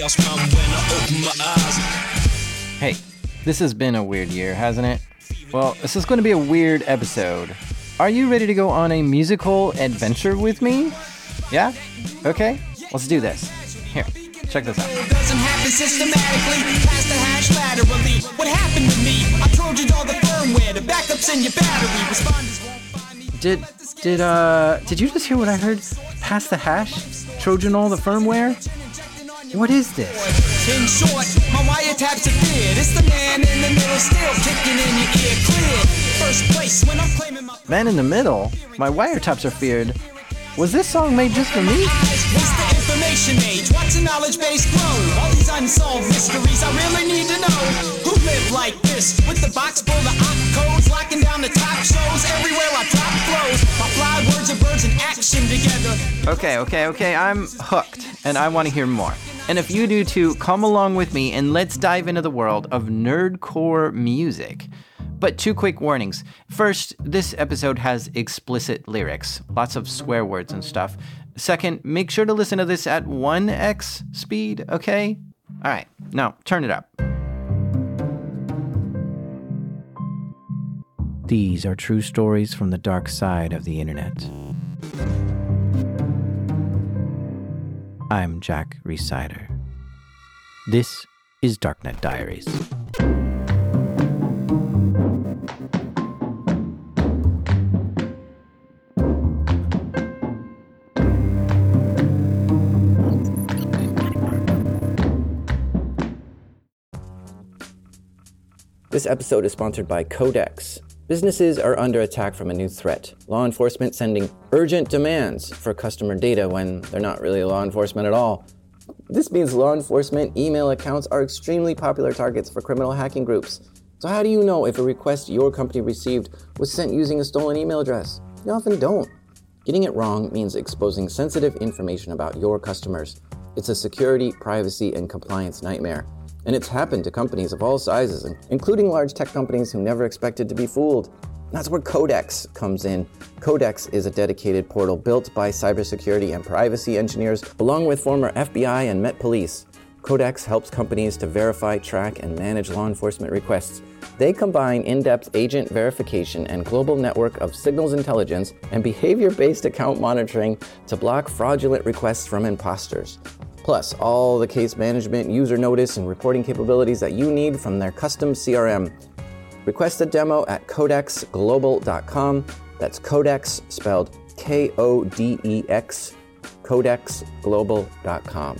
chaos round when I open my eyes. Hey, this has been a weird year, hasn't it? Well, this is going to be a weird episode. Are you ready to go on a musical adventure with me? Yeah? Okay, let's do this. Here, check this out. Doesn't happen systematically, past the hash laterally. What happened to me? I trojaned all the firmware, the backups in your battery. Responders won't find me. Did you just hear what I heard? Pass the hash? Trojan all the firmware? What is this? In short, my wiretaps are feared. It's the man in the middle still kicking in your ear clear. First place when I'm claiming my Man in the middle? My wiretaps are feared. Was this song made just for me? It's the information age. Watch the knowledge base grow. All these unsolved mysteries I really need to know. Who live like this? With the box full of op codes, locking down the top shows. Everywhere I drop flows. My fly words are birds in action together. Okay, I'm hooked, and I want to hear more. And if you do too, come along with me and let's dive into the world of nerdcore music. But 2 quick warnings. First, this episode has explicit lyrics, lots of swear words and stuff. Second, make sure to listen to this at 1x speed, okay? All right, now turn it up. These are true stories from the dark side of the internet. I'm Jack Rhysider. This is Darknet Diaries. This episode is sponsored by Codex. Businesses are under attack from a new threat. Law enforcement sending urgent demands for customer data when they're not really law enforcement at all. This means law enforcement email accounts are extremely popular targets for criminal hacking groups. So how do you know if a request your company received was sent using a stolen email address? You often don't. Getting it wrong means exposing sensitive information about your customers. It's a security, privacy, and compliance nightmare. And it's happened to companies of all sizes, including large tech companies who never expected to be fooled. That's where Codex comes in. Codex is a dedicated portal built by cybersecurity and privacy engineers, along with former FBI and Met Police. Codex helps companies to verify, track, and manage law enforcement requests. They combine in-depth agent verification and global network of signals intelligence and behavior-based account monitoring to block fraudulent requests from imposters. Plus, all the case management, user notice, and reporting capabilities that you need from their custom CRM. Request a demo at codexglobal.com. That's Codex spelled K-O-D-E-X, codexglobal.com.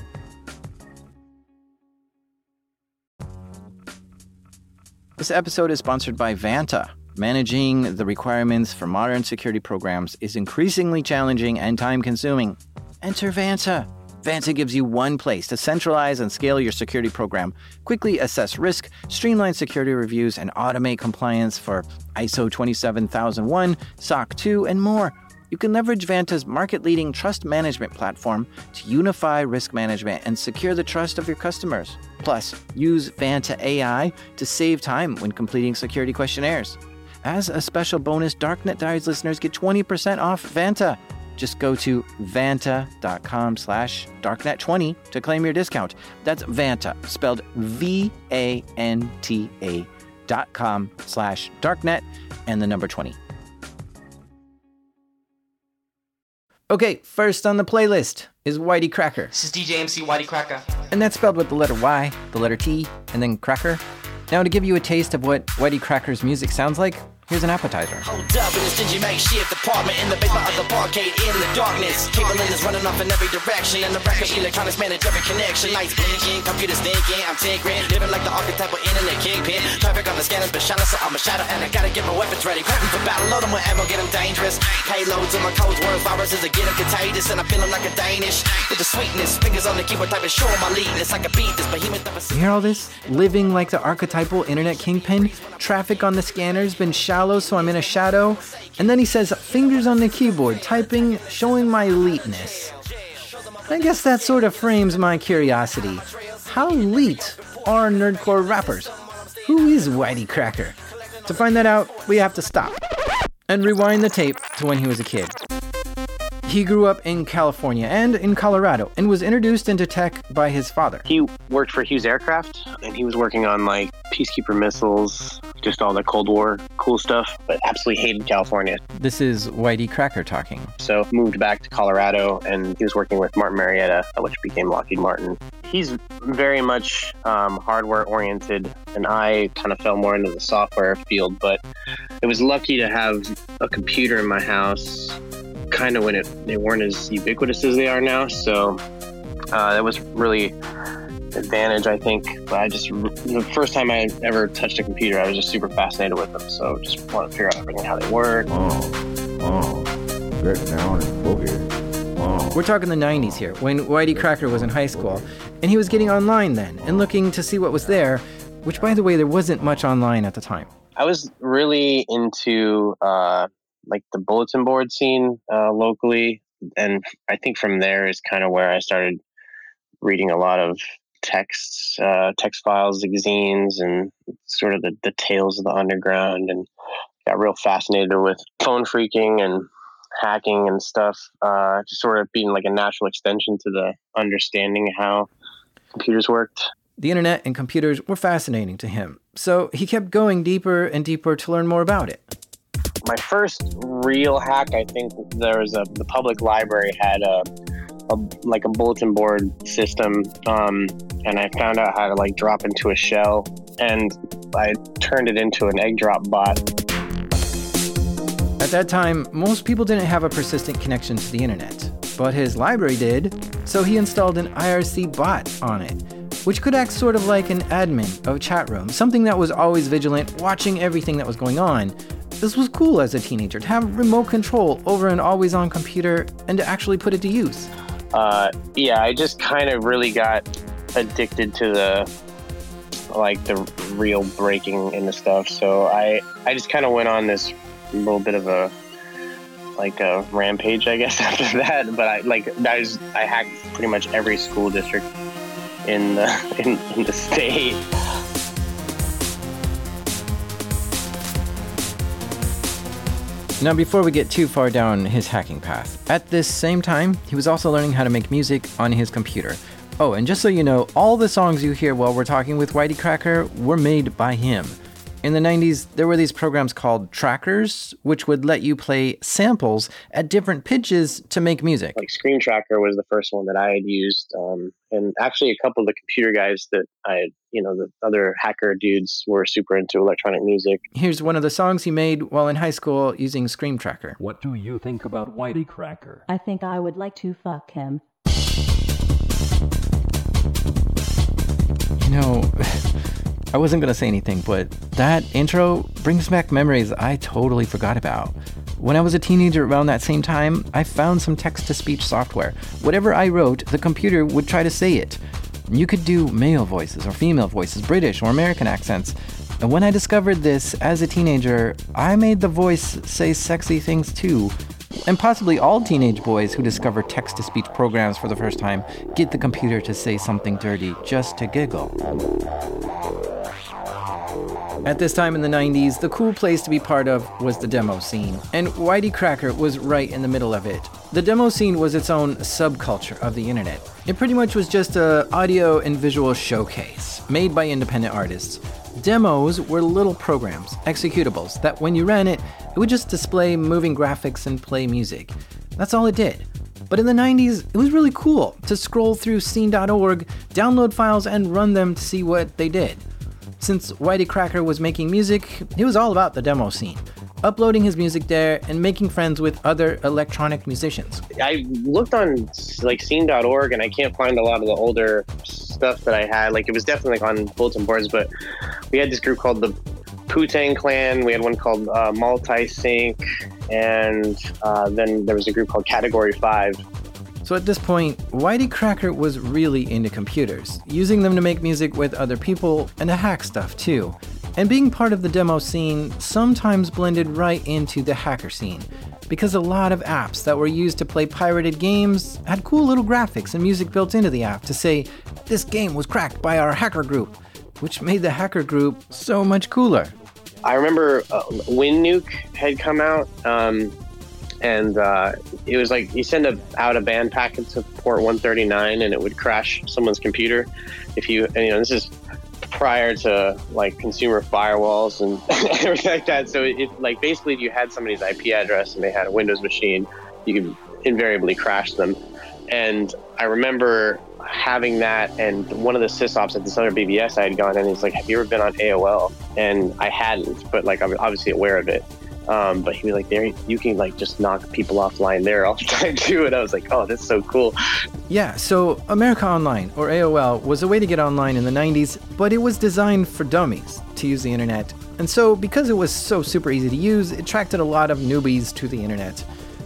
This episode is sponsored by Vanta. Managing the requirements for modern security programs is increasingly challenging and time-consuming. Enter Vanta. Vanta gives you one place to centralize and scale your security program, quickly assess risk, streamline security reviews, and automate compliance for ISO 27001, SOC 2, and more. You can leverage Vanta's market-leading trust management platform to unify risk management and secure the trust of your customers. Plus, use Vanta AI to save time when completing security questionnaires. As a special bonus, Darknet Diaries listeners get 20% off Vanta. Just go to vanta.com/darknet20 to claim your discount. That's Vanta, spelled VANTA.com/darknet and the number 20. Okay, first on the playlist is Whitey Cracker. This is DJ MC Whitey Cracker. And that's spelled with the letter Y, the letter T, and then Cracker. Now to give you a taste of what Whitey Cracker's music sounds like, here's an appetizer. Hold up in this dingy makeshift apartment in the basement of the barcade in the darkness. Cable is running off in every direction, and the record electronics manage every connection. Lights blinking, computers thinking, I'm tinkering, living like the archetype of internet kingpin. Traffic on the scanners, but shining, so I'm a shadow, and I gotta get my weapons ready. Prepping for battle, load them with ammo, get them dangerous. Payloads in my codes, word viruses that get them contagious, and I feel them like a Danish. With the sweetness, fingers on the keyboard, type of show my leadness. I can beat this behemoth of a... You hear all this? Living like the archetypal internet kingpin. Traffic on the scanner's been shallow, so I'm in a shadow. And then he says, fingers on the keyboard, typing, showing my eliteness. I guess that sort of frames my curiosity. How elite are nerdcore rappers? Who is Whitey Cracker? To find that out, we have to stop and rewind the tape to when he was a kid. He grew up in California and in Colorado and was introduced into tech by his father. He worked for Hughes Aircraft, and he was working on like Peacekeeper missiles, just all the Cold War cool stuff, but absolutely hated California. This is Whitey Cracker talking. So moved back to Colorado, and he was working with Martin Marietta, which became Lockheed Martin. He's very much hardware oriented, and I kind of fell more into the software field, but it was lucky to have a computer in my house kind of when they weren't as ubiquitous as they are now. So that was really advantage, I think. But the first time I ever touched a computer, I was just super fascinated with them. So just wanted to figure out everything, how they work. Get down and boogie. We're talking the 90s here, when Whitey Cracker was in high school, and he was getting online then and looking to see what was there, which, by the way, there wasn't much online at the time. I was really into like the bulletin board scene locally, and I think from there is kind of where I started reading a lot of text files, zines, and sort of the tales of the underground, and got real fascinated with phone phreaking and hacking and stuff, just sort of being like a natural extension to the understanding how computers worked. The internet and computers were fascinating to him, so he kept going deeper and deeper to learn more about it. My first real hack, I think there was the public library had a bulletin board system, and I found out how to like drop into a shell, and I turned it into an egg drop bot. At that time, most people didn't have a persistent connection to the internet, but his library did, so he installed an IRC bot on it, which could act sort of like an admin of a chat room, something that was always vigilant, watching everything that was going on. This was cool as a teenager, to have remote control over an always-on computer and to actually put it to use. I just kind of really got addicted to the real breaking into stuff. So I just kind of went on this little bit of a rampage, I guess, after that. But I hacked pretty much every school district in the state. Now, before we get too far down his hacking path, at this same time, he was also learning how to make music on his computer. Oh, and just so you know, all the songs you hear while we're talking with Whitey Cracker were made by him. In the 90s, there were these programs called trackers, which would let you play samples at different pitches to make music. Like Screen Tracker was the first one that I had used. And actually a couple of the computer guys that the other hacker dudes were super into electronic music. Here's one of the songs he made while in high school using Screen Tracker. What do you think about Whitey Cracker? I think I would like to fuck him. I wasn't going to say anything, but that intro brings back memories I totally forgot about. When I was a teenager around that same time, I found some text-to-speech software. Whatever I wrote, the computer would try to say it. You could do male voices or female voices, British or American accents. And when I discovered this as a teenager, I made the voice say sexy things too. And possibly all teenage boys who discover text-to-speech programs for the first time get the computer to say something dirty just to giggle. At this time in the 90s, the cool place to be part of was the demo scene, and Whitey Cracker was right in the middle of it. The demo scene was its own subculture of the internet. It pretty much was just an audio and visual showcase made by independent artists. Demos were little programs, executables, that when you ran it, it would just display moving graphics and play music. That's all it did. But in the 90s, it was really cool to scroll through scene.org, download files, and run them to see what they did. Since Whitey Cracker was making music, he was all about the demo scene, uploading his music there and making friends with other electronic musicians. I looked on scene.org and I can't find a lot of the older stuff that I had. It was definitely on bulletin boards, but we had this group called the Poo-Tang Clan. We had one called Multisync, and then there was a group called Category 5. So at this point, Whitey Cracker was really into computers, using them to make music with other people and to hack stuff too. And being part of the demo scene sometimes blended right into the hacker scene, because a lot of apps that were used to play pirated games had cool little graphics and music built into the app to say, "This game was cracked by our hacker group," which made the hacker group so much cooler. I remember WinNuke had come out, And it was like you send out a band packet to port 139 and it would crash someone's computer. If you, and, this is prior to like consumer firewalls and everything like that. So it like basically if you had somebody's IP address and they had a Windows machine, you could invariably crash them. And I remember having that, and one of the sysops at this other BBS I had gone in, he's like, have you ever been on AOL? And I hadn't, but like I'm obviously aware of it. But he was like, there, you can like just knock people offline there all the time too. And I was like, oh, that's so cool. Yeah, so America Online, or AOL, was a way to get online in the 90s, but it was designed for dummies to use the internet. And so because it was so super easy to use, it attracted a lot of newbies to the internet.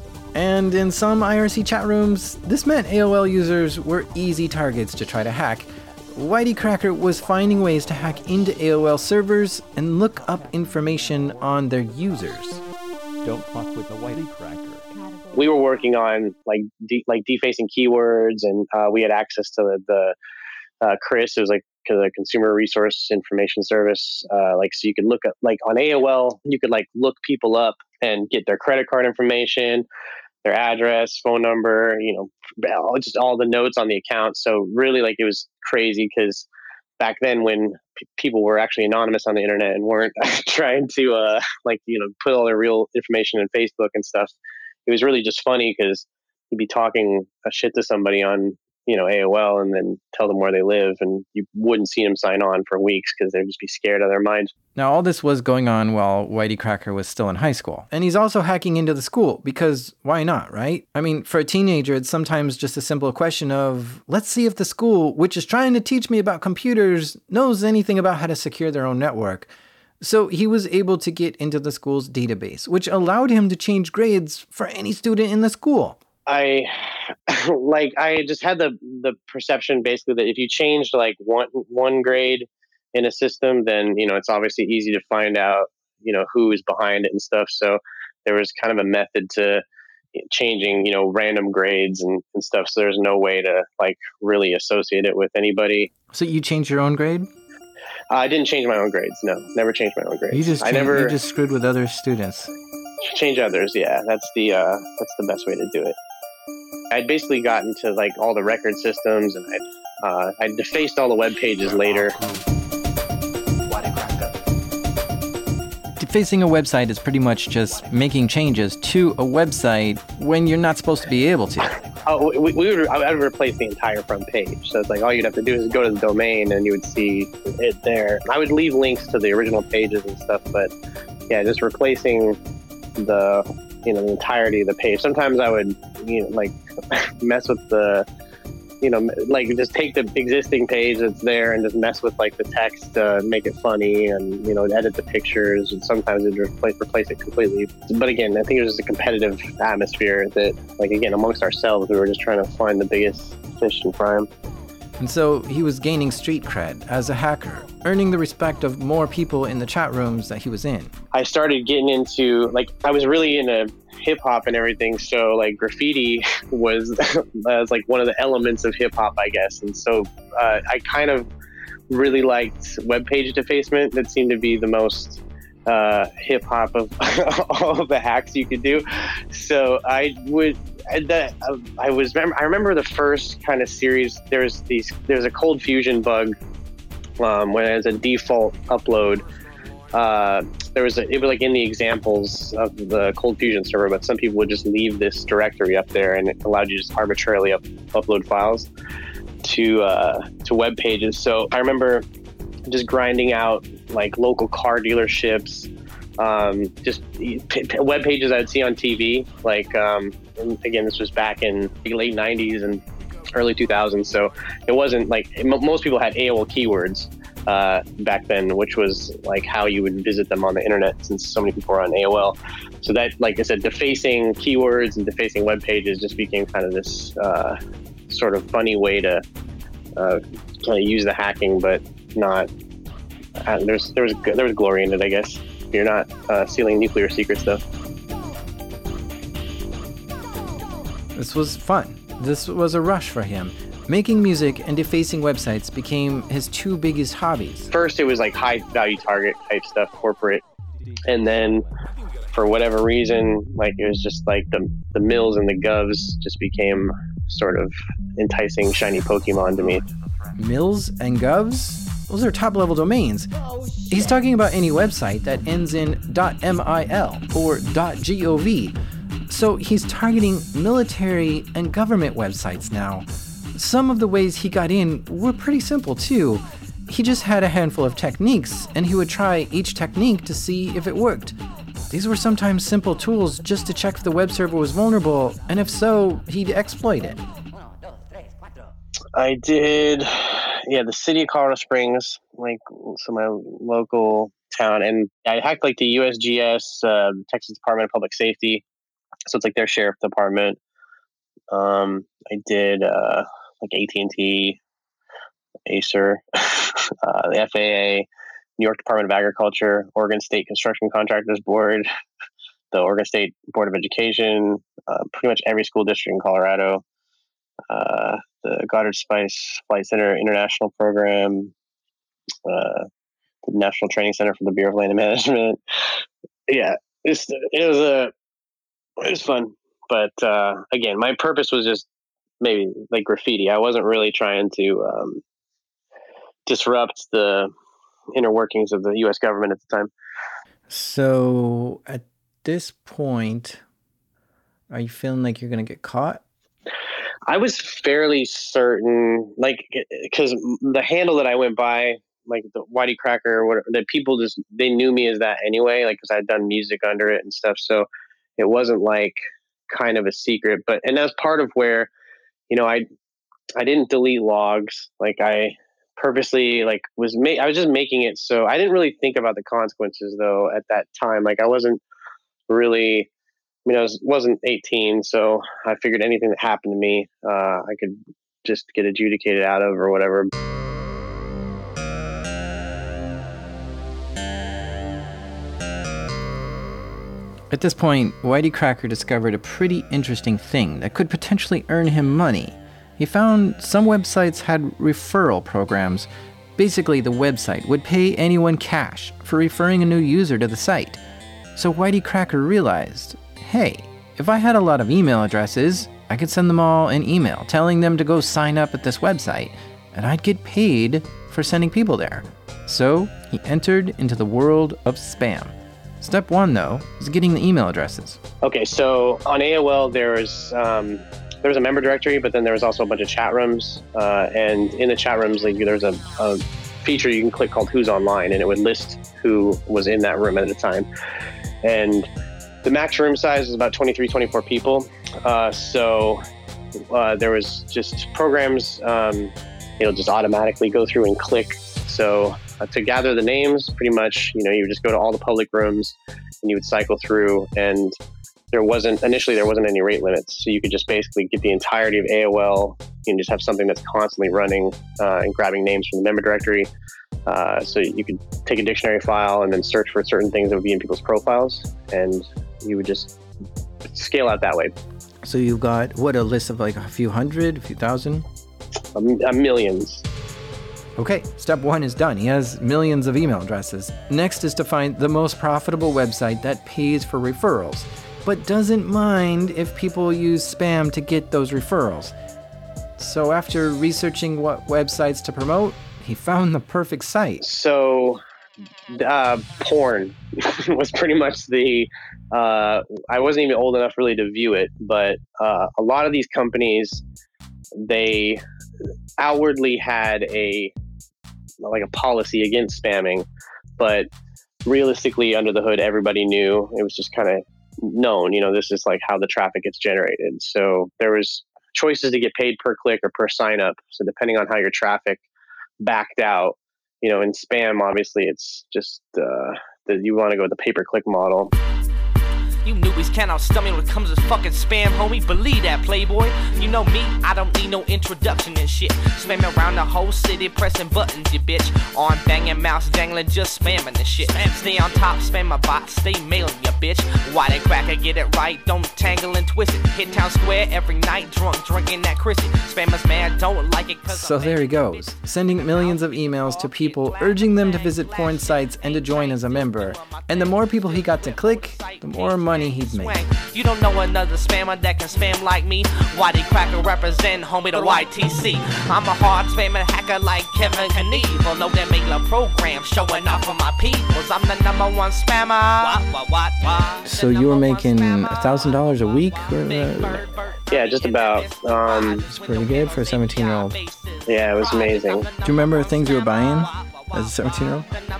And in some IRC chat rooms, this meant AOL users were easy targets to try to hack. Whitey Cracker was finding ways to hack into AOL servers and look up information on their users. Don't fuck with the Whitey Cracker. We were working on like defacing keywords, and we had access to the CRIS. It was like the Consumer Resource Information Service. So you could look up like on AOL, you could like look people up and get their credit card information, their address, phone number, just all the notes on the account. So really like it was crazy because back then when people were actually anonymous on the internet and weren't trying to put all their real information in Facebook and stuff, it was really just funny because you'd be talking a shit to somebody on AOL and then tell them where they live, and you wouldn't see them sign on for weeks because they'd just be scared out of their minds. Now, all this was going on while Whitey Cracker was still in high school. And he's also hacking into the school because why not, right? I mean, for a teenager, it's sometimes just a simple question of, let's see if the school, which is trying to teach me about computers, knows anything about how to secure their own network. So he was able to get into the school's database, which allowed him to change grades for any student in the school. I just had the perception basically that if you changed like one grade in a system, then, it's obviously easy to find out, who is behind it and stuff. So there was kind of a method to changing, random grades and stuff. So there's no way to like really associate it with anybody. So you changed your own grade? I didn't change my own grades. No, never changed my own grades. You just screwed with other students. Change others. Yeah. That's the best way to do it. I'd basically gotten to like all the record systems, and I'd defaced all the web pages later. Defacing a website is pretty much just making changes to a website when you're not supposed to be able to. I would replace the entire front page. So it's like all you'd have to do is go to the domain and you would see it there. I would leave links to the original pages and stuff, but yeah, just replacing the entirety of the page. Sometimes I would mess with the just take the existing page that's there and just mess with like the text to make it funny and edit the pictures, and sometimes it'd replace it completely. But again, I think it was just a competitive atmosphere that like again amongst ourselves we were just trying to find the biggest fish and fry 'em. And so he was gaining street cred as a hacker, earning the respect of more people in the chat rooms that he was in. I started getting into, I was really into hip hop and everything. So like graffiti was like one of the elements of hip hop, I guess. And so I kind of really liked web page defacement. That seemed to be the most hip hop of all of the hacks you could do. So I remember the first kind of series. There's a Cold Fusion bug when as a default upload. It was like in the examples of the Cold Fusion server, but some people would just leave this directory up there, and it allowed you to just arbitrarily upload files to web pages. So I remember just grinding out like local car dealerships, just web pages I'd see on TV. And again, this was back in the late 90s and early 2000s. So it wasn't like most people had AOL keywords back then, which was like how you would visit them on the internet since so many people were on AOL. So that, like I said, defacing keywords and defacing web pages just became kind of this sort of funny way to kind of use the hacking, but not. There was glory in it, I guess. You're not stealing nuclear secrets, though. This was fun. This was a rush for him. Making music and defacing websites became his two biggest hobbies. First, it was like high value target type stuff, corporate. And then for whatever reason, like it was just like the mills and the govs just became sort of enticing shiny Pokemon to me. Mills and govs? Those are top-level domains. He's talking about any website that ends in .mil or .gov. So he's targeting military and government websites now. Some of the ways he got in were pretty simple too. He just had a handful of techniques, and he would try each technique to see if it worked. These were sometimes simple tools just to check if the web server was vulnerable, and if so, he'd exploit it. I did, the city of Colorado Springs, like, so my local town, and I hacked like the USGS, Texas Department of Public Safety, so it's like their sheriff department. I did like AT&T, Acer, the FAA, New York Department of Agriculture, Oregon State Construction Contractors Board, the Oregon State Board of Education, pretty much every school district in Colorado, the Goddard Spice Flight Center International Program, the National Training Center for the Bureau of Land Management. Yeah, it was fun. But again, my purpose was just maybe like graffiti. I wasn't really trying to disrupt the inner workings of the U.S. government at the time. So at this point, are you feeling like you're going to get caught? I was fairly certain, like, because the handle that I went by, like the Whitey Cracker, or whatever, that people just, they knew me as that anyway, like, because I'd done music under it and stuff. So it wasn't like kind of a secret, and that's part of where, I didn't delete logs. Like I purposely I was just making it so I didn't really think about the consequences though at that time. Like I wasn't really, I wasn't 18, so I figured anything that happened to me, I could just get adjudicated out of or whatever. At this point, Whitey Cracker discovered a pretty interesting thing that could potentially earn him money. He found some websites had referral programs. Basically, the website would pay anyone cash for referring a new user to the site. So Whitey Cracker realized, hey, if I had a lot of email addresses, I could send them all an email telling them to go sign up at this website, and I'd get paid for sending people there. So he entered into the world of spam. Step one, though, is getting the email addresses. Okay, so on AOL, there was a member directory, but then there was also a bunch of chat rooms. And in the chat rooms, like there's a feature you can click called Who's Online, and it would list who was in that room at the time. And the max room size was about 23, 24 people. So there was just programs, just automatically go through and click. So to gather the names, pretty much, you would just go to all the public rooms and you would cycle through, and there wasn't any rate limits. So you could just basically get the entirety of AOL and just have something that's constantly running and grabbing names from the member directory. So you could take a dictionary file and then search for certain things that would be in people's profiles, and you would just scale out that way. So you've got, a list of like a few hundred, a few thousand? Millions. Okay, step one is done. He has millions of email addresses. Next is to find the most profitable website that pays for referrals, but doesn't mind if people use spam to get those referrals. So after researching what websites to promote, he found the perfect site. So porn was pretty much I wasn't even old enough really to view it, but a lot of these companies, they outwardly had a policy against spamming, but realistically under the hood, everybody knew. It was just kind of known, this is like how the traffic gets generated. So there was choices to get paid per click or per sign up. So depending on how your traffic backed out, in spam, obviously it's just that you want to go with the pay-per-click model. You knew always can't outstump me when it comes to fucking spam, homie. Believe that, playboy. You know me, I don't need no introduction and shit. Spamming around the whole city, pressing buttons, you bitch. Arm banging, mouse dangling, just spamming the shit. Stay on top, spam my bot, stay mailing, you bitch. Why they cracker, get it right, don't tangle and twist it. Hit town square every night, drinking that Chrissy. Spammers mad, don't like it cause So there he goes, sending millions of emails to people, urging them to visit porn sites and to join as a member. And the more people he got to click, the more money he'd make. You don't know another spammer that can spam like me. Whitey Cracker represent, homie, the YTC. I'm a hard spamming hacker like Kevin Knievel. Know them make love programs showing off for my peoples. I'm the #1 spammer. What? So you were making $1,000 a week? Yeah, just about. It's pretty good for a 17-year-old. Yeah, it was amazing. Do you remember things you were buying as a 17-year-old?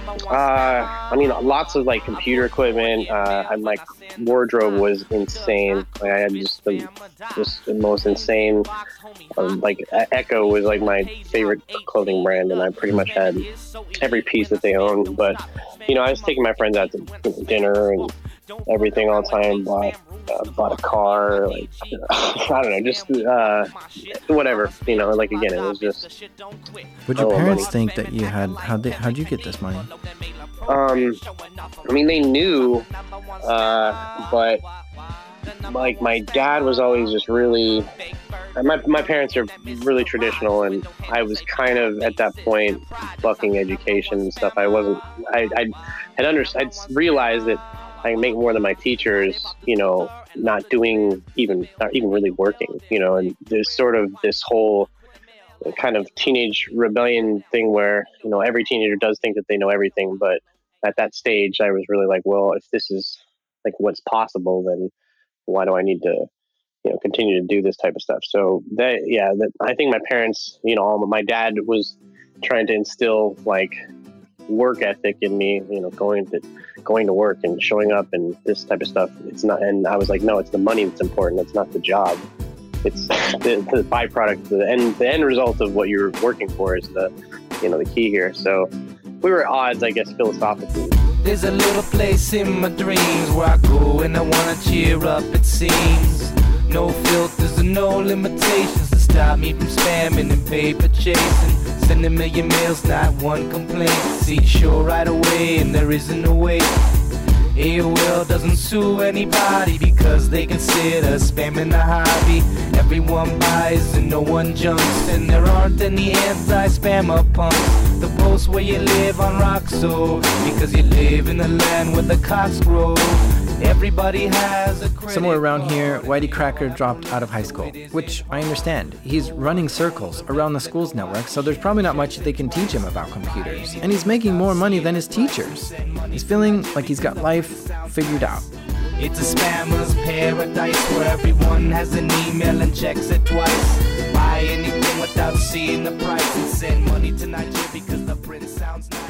I mean, lots of like computer equipment. My wardrobe was insane. Like, I had just the most insane. Like Echo was like my favorite clothing brand, and I pretty much had every piece that they owned. But I was taking my friends out to dinner and everything all the time. Bought a car, like I don't know, just whatever. Like again, it was just. Would your parents think that you had? How'd you get this money? I mean, they knew, but like my dad was always just really. My parents are really traditional, and I was kind of at that point bucking education and stuff. I wasn't. I'd realized that I can make more than my teachers, not even really working, and there's sort of this whole kind of teenage rebellion thing where, every teenager does think that they know everything. But at that stage, I was really like, well, if this is like what's possible, then why do I need to, continue to do this type of stuff? So I think my parents, my dad was trying to instill like work ethic in me, going to work and showing up and this type of stuff. It's not, and I was like, no, it's the money that's important. It's not the job. It's the byproduct, the end result of what you're working for is the key here. So we were at odds, I guess, philosophically. There's a little place in my dreams where I go and I wanna cheer up, it seems. No filters and no limitations to stop me from spamming and paper chasing. Sending million mails, not one complaint. See sure right away and there isn't a way. AOL doesn't sue anybody because they consider spamming a hobby. Everyone buys and no one jumps, and there aren't any anti-spammer punks. The post where you live on Roxo because you live in the land where the cocks grow. Everybody has a credit. Somewhere around here, Whitey Cracker dropped out of high school, which I understand. He's running circles around the school's network, so there's probably not much they can teach him about computers. And he's making more money than his teachers. He's feeling like he's got life figured out. It's a spammer's paradise where everyone has an email and checks it twice. Buy anything without seeing the price and send money to Nigeria because the print sounds nice.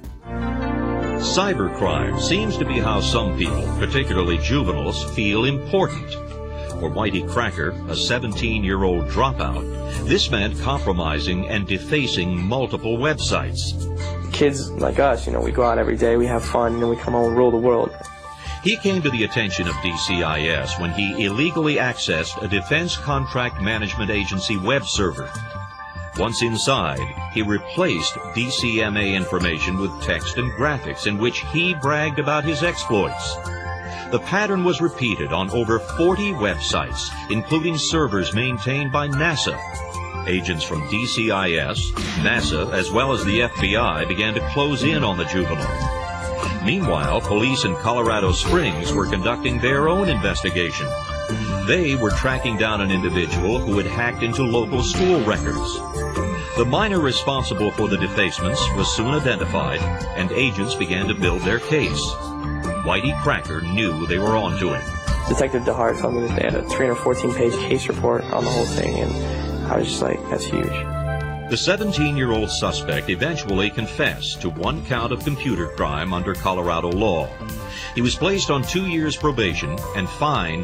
Cybercrime seems to be how some people, particularly juveniles, feel important. For Whitey Cracker, a 17-year-old dropout, this meant compromising and defacing multiple websites. Kids like us, we go out every day, we have fun, we come home and rule the world. He came to the attention of DCIS when he illegally accessed a Defense Contract Management Agency web server. Once inside, he replaced DCMA information with text and graphics in which he bragged about his exploits. The pattern was repeated on over 40 websites, including servers maintained by NASA. Agents from DCIS, NASA, as well as the FBI began to close in on the juvenile. Meanwhile, police in Colorado Springs were conducting their own investigation. They were tracking down an individual who had hacked into local school records. The minor responsible for the defacements was soon identified, and agents began to build their case. Whitey Cracker knew they were on to him. Detective DeHart told me that they had a 314-page case report on the whole thing, and I was just like, that's huge. The 17-year-old suspect eventually confessed to one count of computer crime under Colorado law. He was placed on 2 years probation and fined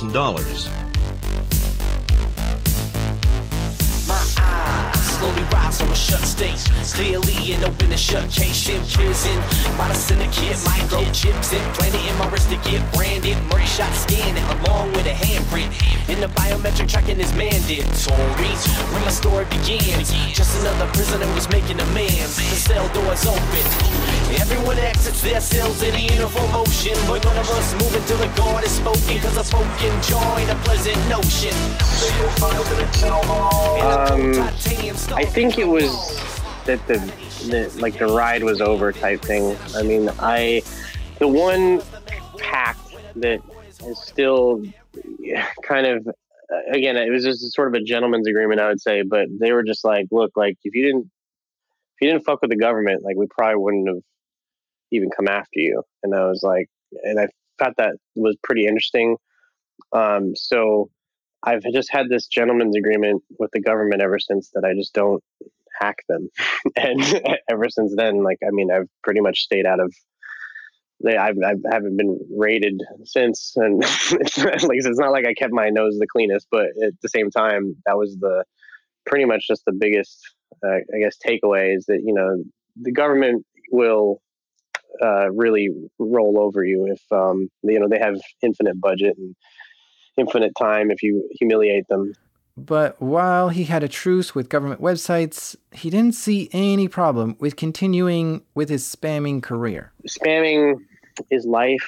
$24,000. Slowly rise house or a shut state. Clearly an open and shut case in prison. By the syndicate, microchips implanted in my wrist to get branded. Murray shot scanning along with a handprint. And the biometric tracking is mandatory. When my story begins, just another prisoner was making demands. The cell doors open. Everyone exits their cells in a uniform motion. But none of us move until the guard is spoken. Cause a spoken joy and a pleasant notion. I think it was that the ride was over type thing. I mean, the one pact that is still kind of, again, it was just sort of a gentleman's agreement, I would say, but they were just like, look, like if you didn't fuck with the government, like we probably wouldn't have even come after you. And I was like, and I thought that was pretty interesting. So I've just had this gentleman's agreement with the government ever since, that I just don't hack them. And ever since then, like, I mean, I've pretty much stayed out of, I haven't been raided since. And it's not like I kept my nose the cleanest, but at the same time, that was pretty much just the biggest, I guess, takeaway is that, you know, the government will really roll over you if, you know, they have infinite budget and infinite time if you humiliate them. But while he had a truce with government websites, he didn't see any problem with continuing with his spamming career. Spamming is life.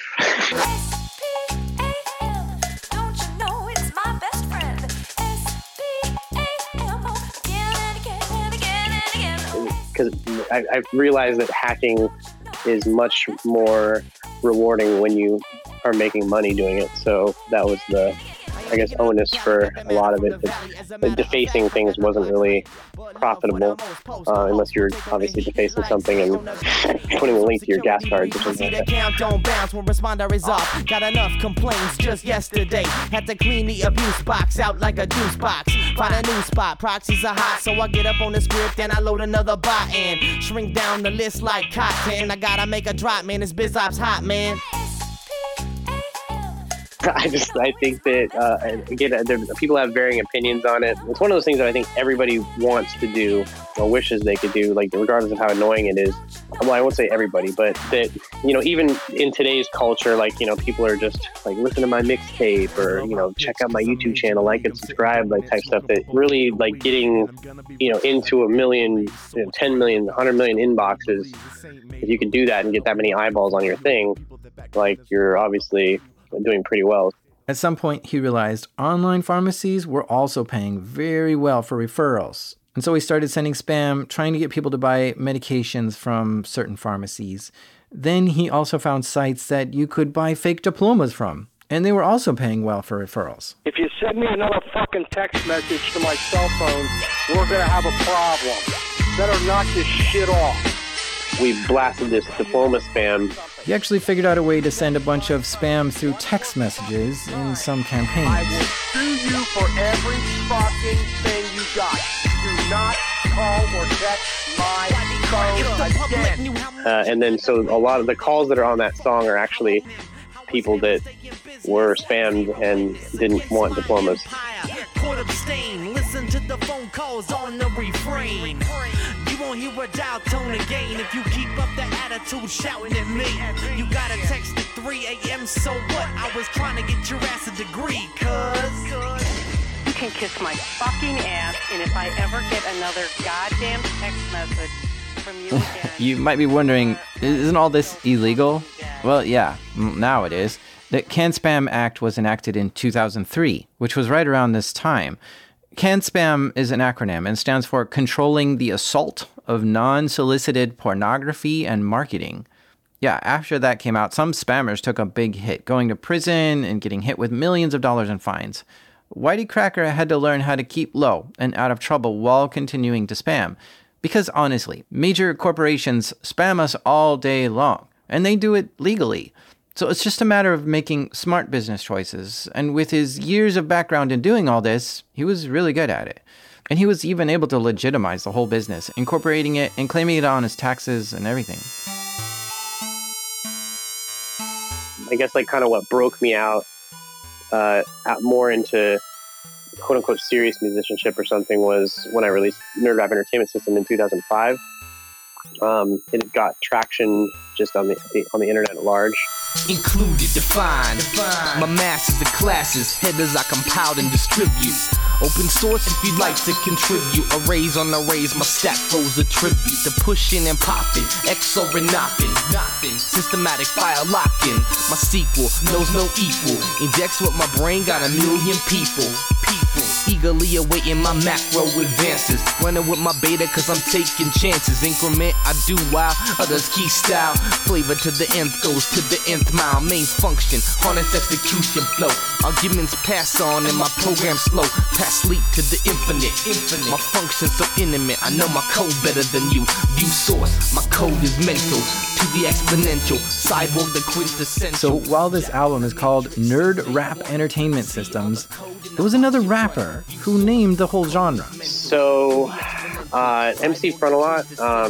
Because I realized that hacking is much more rewarding when you are making money doing it. So that was the, I guess, onus for a lot of it. But defacing things wasn't really profitable unless you're obviously defacing something and putting a link to your gas cards or something like that. Count don't bounce when responder is off. Got enough complaints just yesterday. Had to clean the abuse box out like a juice box. Find a new spot, proxies are hot, so I get up on the script and I load another bot and shrink down the list like cotton. I gotta make a drop, man. This biz ops hot, man. I think that, again, people have varying opinions on it. It's one of those things that I think everybody wants to do or wishes they could do, like regardless of how annoying it is. Well, I won't say everybody, but that, you know, even in today's culture, like, you know, people are just like, listen to my mixtape or, you know, check out my YouTube channel, like and subscribe, like type stuff that really like getting, you know, into 1 million, 10 million, 100 million inboxes. If you can do that and get that many eyeballs on your thing, like you're obviously doing pretty well. At some point, he realized online pharmacies were also paying very well for referrals. And so he started sending spam, trying to get people to buy medications from certain pharmacies. Then he also found sites that you could buy fake diplomas from, and they were also paying well for referrals. If you send me another fucking text message to my cell phone, we're going to have a problem. Better knock this shit off. We blasted this diploma spam. He actually figured out a way to send a bunch of spam through text messages in some campaigns. I will sue you for every fucking thing you got. Do not call or text my phone again. And then so a lot of the calls that are on that song are actually people that were spammed and didn't want diplomas. Listen to the phone calls on the refrain. You won't hear a dial tone again if you keep up the attitude shouting at me. You got a text at 3 a.m. So what? I was trying to get your ass a degree, cuz. You can kiss my fucking ass, and if I ever get another goddamn text message from you again. You might be wondering, isn't all this illegal? Well, yeah, now it is. The CAN-SPAM Act was enacted in 2003, which was right around this time. CAN-SPAM is an acronym and stands for Controlling the Assault of Non-Solicited Pornography and Marketing. Yeah, after that came out, some spammers took a big hit, going to prison and getting hit with millions of dollars in fines. Whitey Cracker had to learn how to keep low and out of trouble while continuing to spam. Because honestly, major corporations spam us all day long, and they do it legally. So it's just a matter of making smart business choices, and with his years of background in doing all this, he was really good at it. And he was even able to legitimize the whole business, incorporating it and claiming it on his taxes and everything. I guess like kind of what broke me out more into quote unquote serious musicianship or something was when I released Nerd Rap Entertainment System in 2005. It got traction just on the internet at large. Included, defined. My masters and classes, headers I compile and distribute. Open source if you'd like to contribute. Arrays on arrays, my stack flows a tribute to pushing and popping, XOR and nopping. Systematic file locking. My sequel knows no equal. Index with my brain, got a million people. Eagerly awaiting my macro advances. Running with my beta cause I'm taking chances. Increment I do while others key style. Flavor to the nth goes to the nth mile. Main function, harness execution flow. Arguments pass on and my program slow. Pass leap to the infinite. My function so intimate. I know my code better than you. View source, my code is mental. To the exponential, cyborg the quintessential. So while this album is called Nerd Rap Entertainment Systems, there was another rapper who named the whole genre. So, MC Frontalot,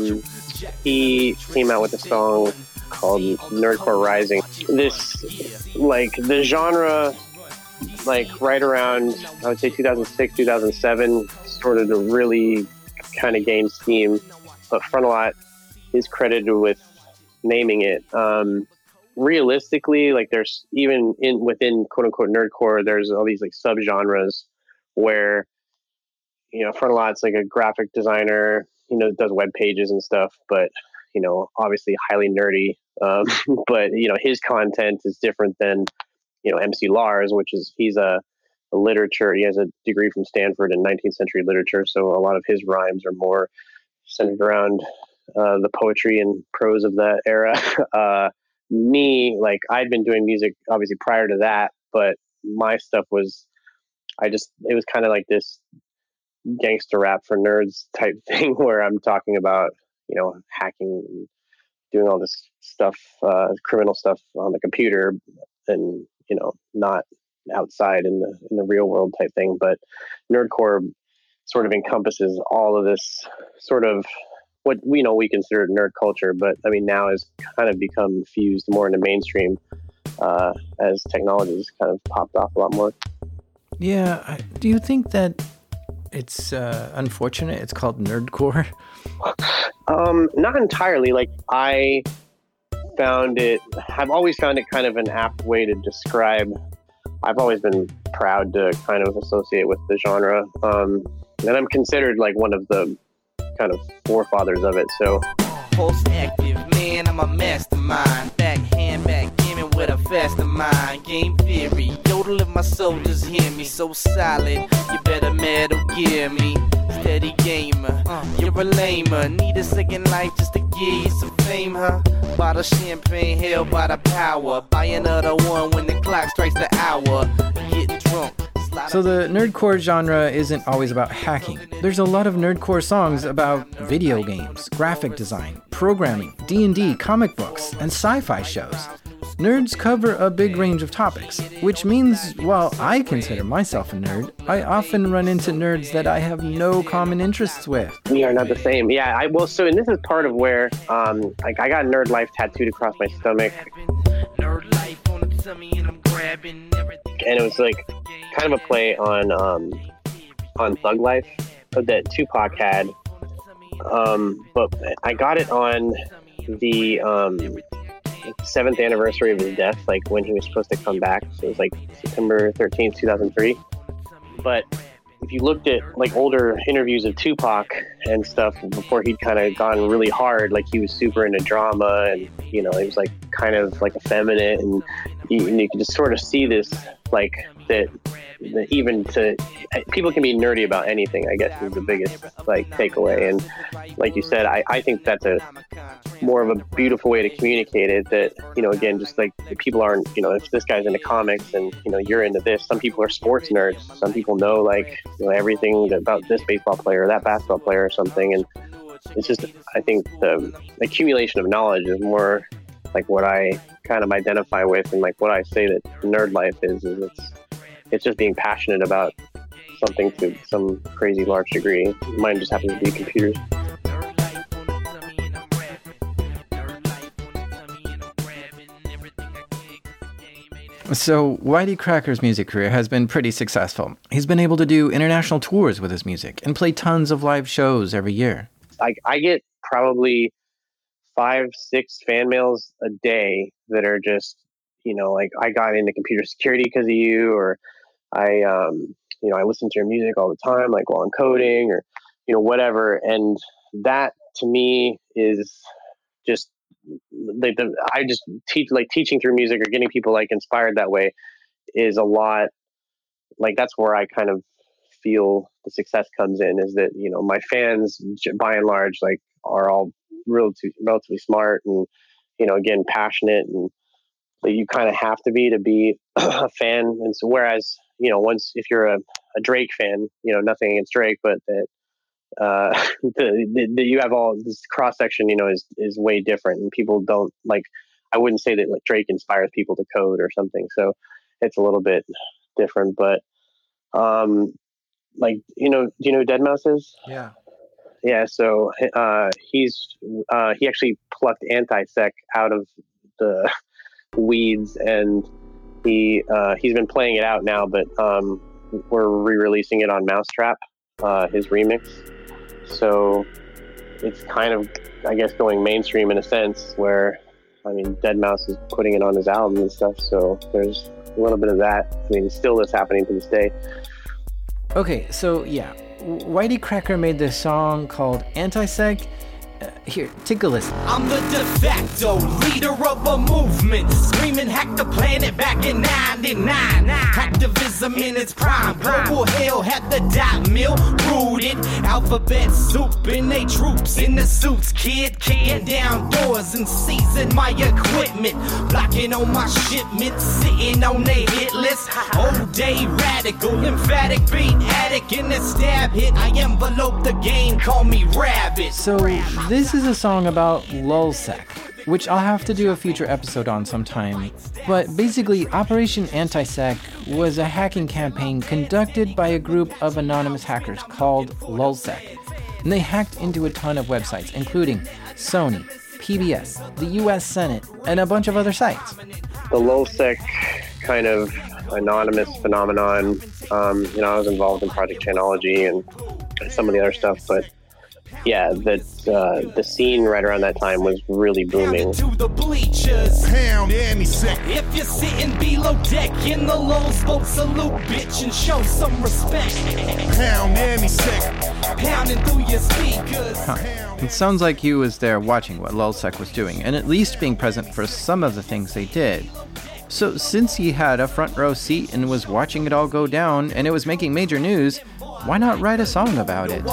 he came out with a song called Nerdcore Rising. This, like, the genre, like, right around, I would say 2006, 2007, started to really kind of gain steam. But Frontalot is credited with naming it. Realistically, like, there's even within quote unquote nerdcore, there's all these like subgenres where, you know, Frontalot's like a graphic designer, you know, does web pages and stuff, but, you know, obviously highly nerdy. But, you know, his content is different than, you know, MC Lars, which is, he's a literature, he has a degree from Stanford in 19th century literature. So a lot of his rhymes are more centered around the poetry and prose of that era. Me, like, I'd been doing music obviously prior to that, but my stuff was, it was kind of like this gangster rap for nerds type thing where I'm talking about, you know, hacking and doing all this stuff, criminal stuff on the computer and, you know, not outside in the real world type thing. But nerdcore sort of encompasses all of this sort of what we consider nerd culture, but I mean now has kind of become fused more into mainstream as technology's kind of popped off a lot more. Yeah, do you think that it's unfortunate it's called nerdcore? Not entirely. Like, I've always found it kind of an apt way to describe. I've always been proud to kind of associate with the genre, and I'm considered like one of the kind of forefathers of it. So Pulse active, man, I'm a mastermind. Backhand, backgammon with a faster mind. Game theory, yodel if my soldiers hear me. So solid, you better metal gear me. Steady gamer, you're a lamer. Need a second life just to give you some fame, huh? Bottle champagne held by the power. Buy another one when the clock strikes the hour. Getting drunk. So the nerdcore genre isn't always about hacking. There's a lot of nerdcore songs about video games, graphic design, programming, D&D, comic books, and sci-fi shows. Nerds cover a big range of topics, which means while I consider myself a nerd, I often run into nerds that I have no common interests with. We are not the same. Yeah, and this is part of where like I got Nerd Life tattooed across my stomach. Nerd life on the tummy and I'm grabbing everything. And it was like kind of a play on Thug Life that Tupac had. But I got it on the 7th anniversary of his death, like when he was supposed to come back. So it was like September 13th, 2003. But if you looked at like older interviews of Tupac and stuff before he'd kind of gone really hard, like he was super into drama and, you know, he was like kind of like effeminate, and you could just sort of see this, like that even to people can be nerdy about anything, I guess, is the biggest like takeaway. And like you said, I think that's a more of a beautiful way to communicate it, that, you know, again, just like people aren't, you know, if this guy's into comics and, you know, you're into this, some people are sports nerds, some people know like, you know, everything about this baseball player or that basketball player or something. And it's just, I think the accumulation of knowledge is more like what I kind of identify with, and like what I say that Nerd Life is it's just being passionate about something to some crazy large degree. Mine just happens to be computers. So, Whitey Cracker's music career has been pretty successful. He's been able to do international tours with his music and play tons of live shows every year. I get probably 5-6 fan mails a day that are just, like, I got into computer security because of you, or I listen to your music all the time, like while I'm coding, or, whatever. And that to me is just I just teach, like, teaching through music or getting people like inspired that way is a lot. Like, that's where I kind of feel the success comes in, is that, my fans by and large, like, are all relatively smart and, again, passionate, and you kind of have to be a fan. And so, whereas, once, if you're a Drake fan, nothing against Drake, but that, you have all this cross section, is way different, and people don't like. I wouldn't say that, like, Drake inspires people to code or something, so it's a little bit different. But like, do you know who Deadmau5 is? Yeah. So he actually plucked Anti-Sec out of the weeds, and he's been playing it out now, but we're re-releasing it on Mousetrap, his remix. So it's kind of, I guess, going mainstream in a sense, where, Deadmau5 is putting it on his album and stuff. So there's a little bit of that. Still is happening to this day. Okay, so yeah, Whitey Cracker made this song called Anti-Sec. Here, take a listen. I'm the de facto leader of a movement, screaming hack the planet back in 99. Activism in its prime, global hell had the dot mill rooted. Alphabet soup and they troops in the suits, kicking down doors and seizing my equipment, blocking on my shipments, sitting on their hit list. All day radical, emphatic beat addict in the stab hit. I envelope the game, call me Rabbit. So this is a song about Lulzsec, which I'll have to do a future episode on sometime. But basically, Operation Anti-Sec was a hacking campaign conducted by a group of anonymous hackers called Lulzsec. And they hacked into a ton of websites, including Sony, PBS, the US Senate, and a bunch of other sites. The Lulzsec kind of anonymous phenomenon, I was involved in Project Chainology and some of the other stuff, but yeah, the scene right around that time was really booming. To the bleachers. Pound Anti-Sec. If you're sitting below deck in the Lulz boat, salute, bitch, and show some respect. Pound Anti-Sec. Pounding through your speakers. It sounds like he was there watching what Lulzsec was doing, and at least being present for some of the things they did. So since he had a front row seat and was watching it all go down, and it was making major news, why not write a song about it?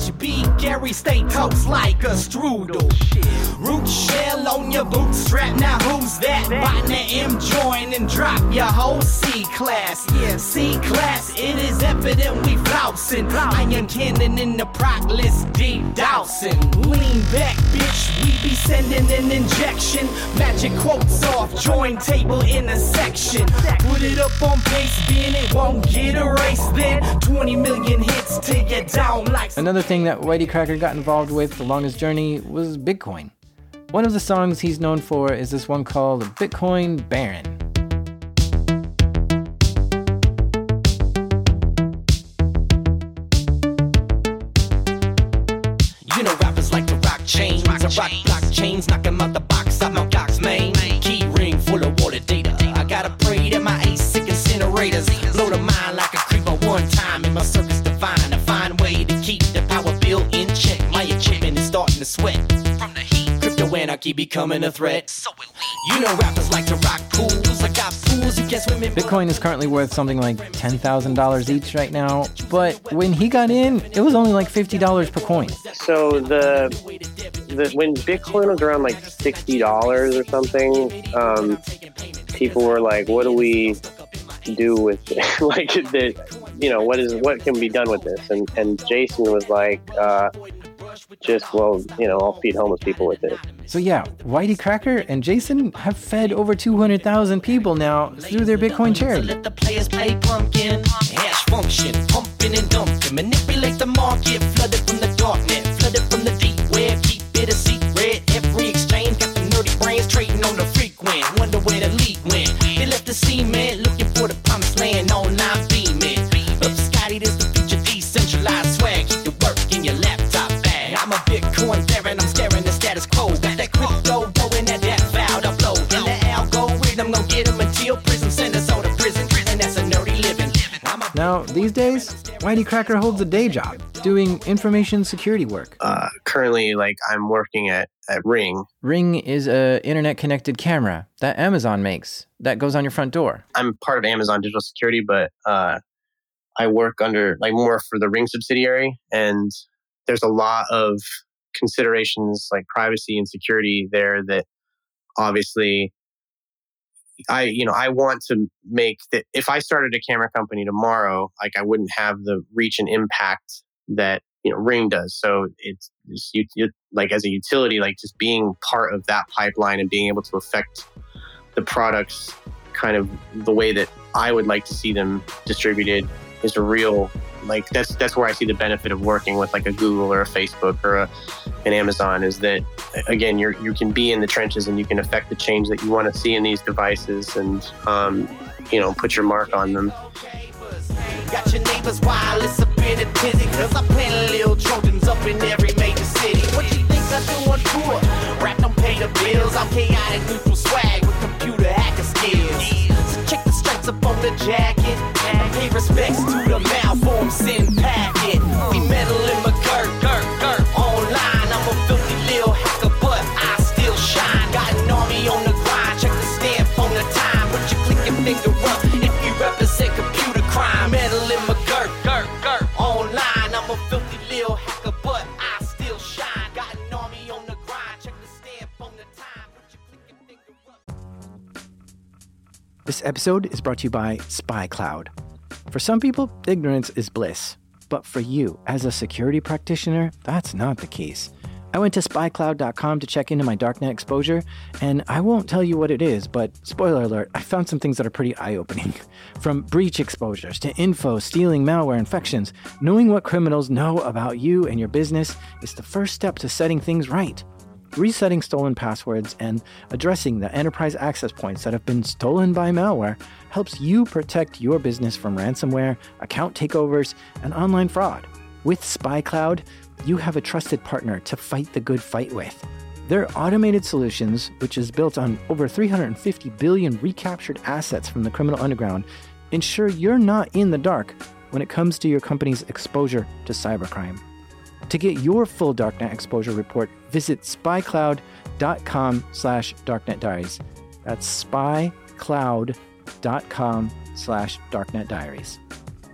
HB Gary stay toast like a strudel. Root shell on your bootstrap. Now who's that? Bottom M join and drop your whole C-class. Yeah, C-class, it is evident we flousing. Iron cannon in the proc list, deep dousing. Lean back, bitch, we be sending an injection. Magic quotes off, join table in a section. Put it up on pace, then it won't get erased. Then 20 million hits till you're down like... Another thing that Whitey Cracker got involved with along his journey was Bitcoin. One of the songs he's known for is this one called Bitcoin Baron. You know rappers like to rock chains, I rock blockchains, knock 'em out the box, I'm on Doc's main. Key ring full of water data, I gotta pray that my ASIC incinerators blow the mind like a creeper one time in my circus divine. A fine way to keep the power bill in check. My equipment is starting to sweat from the heat. Crypto anarchy becoming a threat. So you know rappers like to rock pools. I got fools who guess women. Bitcoin is currently worth something like $10,000 each right now, but when he got in, it was only like $50 per coin. So when Bitcoin was around like $60 or something, people were like, "What do we do with it?" Like, what can be done with this? And Jason was like, I'll feed homeless people with it. So yeah, Whitey Cracker and Jason have fed over 200,000 people now through their Bitcoin charity. Let the players play pumpkin, hash function, pumping and dumping, manipulate the market, flooded from the darknet, flooded from the deep web, keep it a secret. Every exchange got the nerdy brains trading on the frequent. Wonder where the leak went. They left the semen beaming, online beaming. Up Scotty, this the future, decentralized swag. Keep the work in your laptop bag. I'm a Bitcoin baron, I'm scaring the status quo. Got that crypto going at that foul upload. And the algorithm gon' get them until prison, send us all to prison. And that's a nerdy living. Now, these days, Whitey Cracker holds a day job doing information security work. Currently, I'm working at Ring. Ring is a internet-connected camera that Amazon makes that goes on your front door. I'm part of Amazon Digital Security, but I work under more for the Ring subsidiary, and there's a lot of considerations like privacy and security there that obviously I want to make that. If I started a camera company tomorrow, I wouldn't have the reach and impact that Ring does. So it's as a utility, just being part of that pipeline and being able to affect the products kind of the way that I would like to see them distributed is a real that's where I see the benefit of working with a Google or a Facebook or an Amazon, is that again you can be in the trenches and you can affect the change that you want to see in these devices and put your mark on them. Got your neighbors wireless up in a tizzy, cause I plant little Trojans up in every major city. What you think I do on tour? Rap don't pay the bills, I'm chaotic neutral swag with computer hacker skills. So check the stripes up on the jacket, and pay respects to the malformed sin packet. Be metal in my girt, online, I'm a filthy little hacker, but I still shine. Got an army on the grind, check the stamp on the time. Put your click your finger up if you represent computer crime. Metal in my girt, online, I'm a filthy little hacker, but I still shine. Got an army on the grind, check the stamp on the time. Put your click your finger up. This episode is brought to you by SpyCloud. For some people, ignorance is bliss. But for you, as a security practitioner, that's not the case. I went to spycloud.com to check into my darknet exposure, and I won't tell you what it is, but spoiler alert, I found some things that are pretty eye-opening. From breach exposures to info, stealing, malware, infections, knowing what criminals know about you and your business is the first step to setting things right. Resetting stolen passwords and addressing the enterprise access points that have been stolen by malware helps you protect your business from ransomware, account takeovers, and online fraud. With SpyCloud, you have a trusted partner to fight the good fight with. Their automated solutions, which is built on over 350 billion recaptured assets from the criminal underground, ensure you're not in the dark when it comes to your company's exposure to cybercrime. To get your full darknet exposure report, visit spycloud.com/darknetdiaries. That's spycloud.com/darknetdiaries.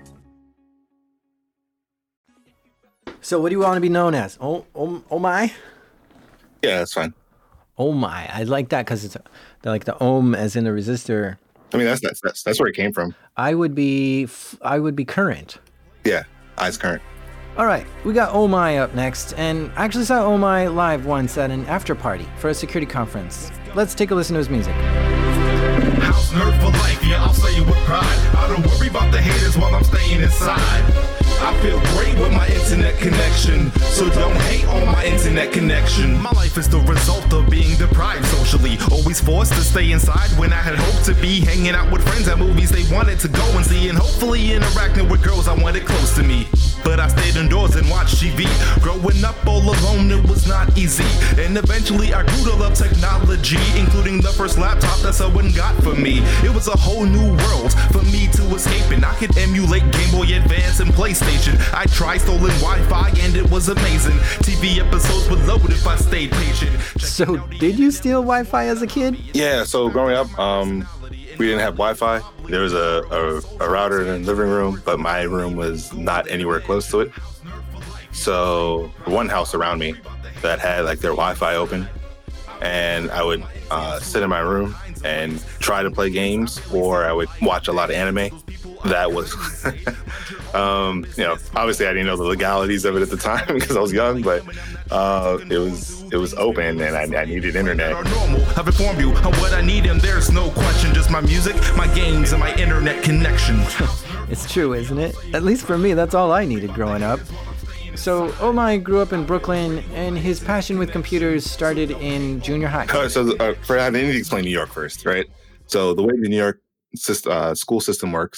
So what do you want to be known as? Oh my? Yeah, that's fine. Oh my. I like that because it's like the ohm as in the resistor. I mean, that's where it came from. I would be current. Yeah, I's current. All right, we got Oh My up next, and I actually saw Oh My live once at an after party for a security conference. Let's take a listen to his music. House nerd for life, yeah, I'll say it with pride. I don't worry about the haters while I'm staying inside. I feel great with my internet connection, so don't hate on my internet connection. My life is the result of being deprived socially, always forced to stay inside when I had hoped to be hanging out with friends at movies they wanted to go and see, and hopefully interacting with girls I wanted close to me. But I stayed indoors and watched TV. Growing up all alone, it was not easy, and eventually I grew to love technology, including the first laptop that someone got for me. It was a whole new world for me to escape, and I could emulate Game Boy Advance and PlayStation. I tried stolen Wi-Fi and it was amazing. TV episodes would load if I stayed patient. So did you steal Wi-Fi as a kid? Yeah, so growing up, we didn't have Wi-Fi. There was a router in the living room, but my room was not anywhere close to it. So one house around me that had their Wi-Fi open, and I would sit in my room and try to play games, or I would watch a lot of anime. That was, obviously I didn't know the legalities of it at the time because I was young, but it was open and I needed internet. I've informed you on what I need, and there's no question, just my music, my games, and my internet connection. It's true, isn't it? At least for me, that's all I needed growing up. So Oh My grew up in Brooklyn, and his passion with computers started in junior high. I need to explain New York first, right? So the way the New York school system works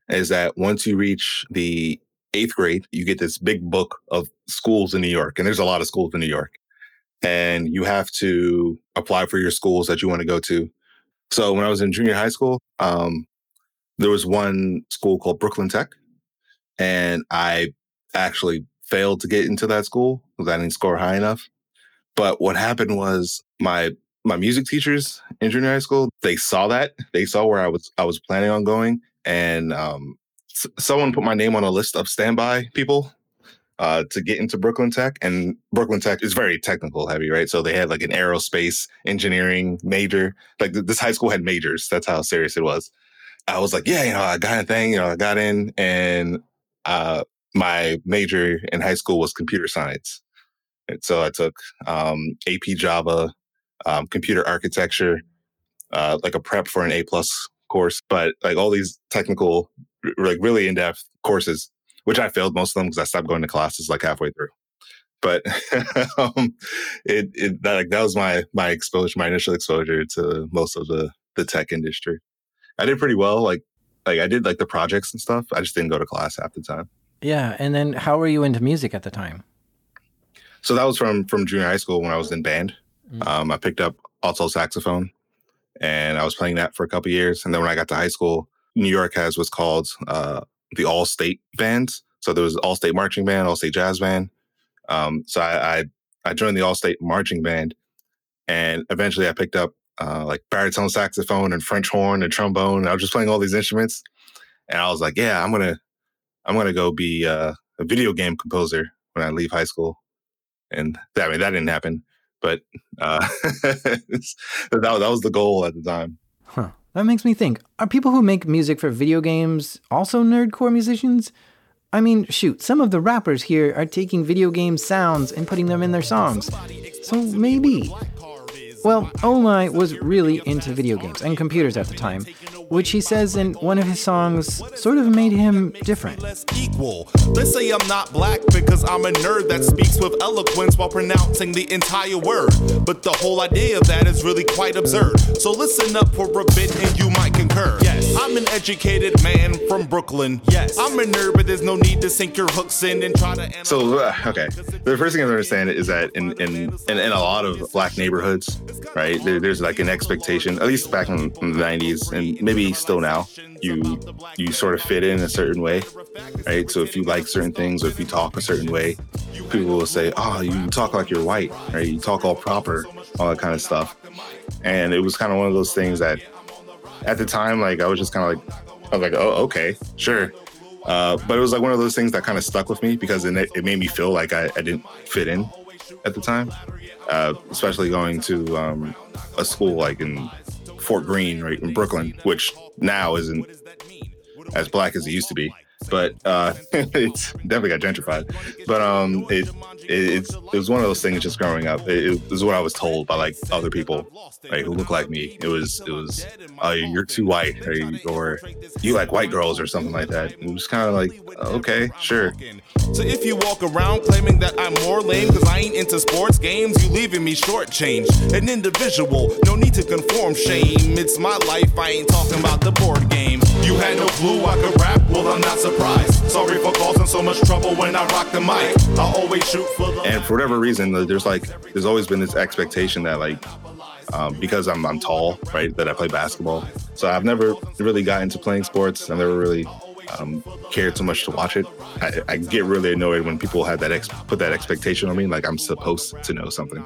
is that once you reach the 8th grade, you get this big book of schools in New York. And there's a lot of schools in New York. And you have to apply for your schools that you want to go to. So when I was in junior high school, there was one school called Brooklyn Tech. And I actually failed to get into that school because I didn't score high enough. But what happened was my music teachers in junior high school, they saw that. They saw where I was planning on going. And someone put my name on a list of standby people to get into Brooklyn Tech. And Brooklyn Tech is very technical heavy, right? So they had like an aerospace engineering major. Like this high school had majors. That's how serious it was. I was like, yeah, I got a thing, I got in. And my major in high school was computer science. And so I took AP Java, computer architecture, like a prep for an A+ course, but like all these technical, like really in-depth courses, which I failed most of them because I stopped going to classes like halfway through. But that was my exposure, my initial exposure to most of the tech industry. I did pretty well. Like I did like the projects and stuff. I just didn't go to class half the time. Yeah, and then how were you into music at the time? So that was from junior high school when I was in band. I picked up alto saxophone, and I was playing that for a couple of years. And then when I got to high school, New York has what's called the all-state bands. So there was all-state marching band, all-state jazz band. So I joined the all-state marching band, and eventually I picked up like baritone saxophone and French horn and trombone. And I was just playing all these instruments, and I was like, yeah, I'm gonna go be a video game composer when I leave high school. And that didn't happen, but that was the goal at the time. Huh. That makes me think, are people who make music for video games also nerdcore musicians? I mean, shoot, some of the rappers here are taking video game sounds and putting them in their songs. So maybe. Well, Oh My was really into video games and computers at the time, which he says in one of his songs sort of made him different. Equal. Let's say I'm not black because I'm a nerd that speaks with eloquence while pronouncing the entire word. But the whole idea of that is really quite absurd. So listen up for a bit and you might concur. Yes, I'm an educated man from Brooklyn. Yes, I'm a nerd, but there's no need to sink your hooks in and try to... So, okay. The first thing I understand is that in a lot of black neighborhoods, right, there's like an expectation, at least back in the 90s, and maybe still now, you sort of fit in a certain way, right? So if you like certain things or if you talk a certain way, people will say, oh, you talk like you're white, right? You talk all proper, all that kind of stuff. And it was kind of one of those things that at the time, like, I was just kind of like, I was like, oh, okay, sure. But it was like one of those things that kind of stuck with me because it made me feel like I didn't fit in at the time, especially going to a school like in Fort Greene, right, in Brooklyn, which now isn't as black as it used to be. But it's definitely got gentrified. But it was one of those things just growing up. It was what I was told by like other people, right, who look like me. It was oh, you're too white, or you like white girls or something like that. It was kind of like, okay, sure. So if you walk around claiming that I'm more lame because I ain't into sports games, you leaving me shortchanged. An individual, no need to conform, shame. It's my life, I ain't talking about the board game. You had no clue I could rap, well I'm not surprised. Sorry for causing so much trouble when I rock the mic. I always shoot for the... And for whatever reason, there's always been this expectation that like, because I'm tall, right, that I play basketball. So I've never really got into playing sports. I've never really cared too much to watch it. I get really annoyed when people have that put that expectation on me, like I'm supposed to know something.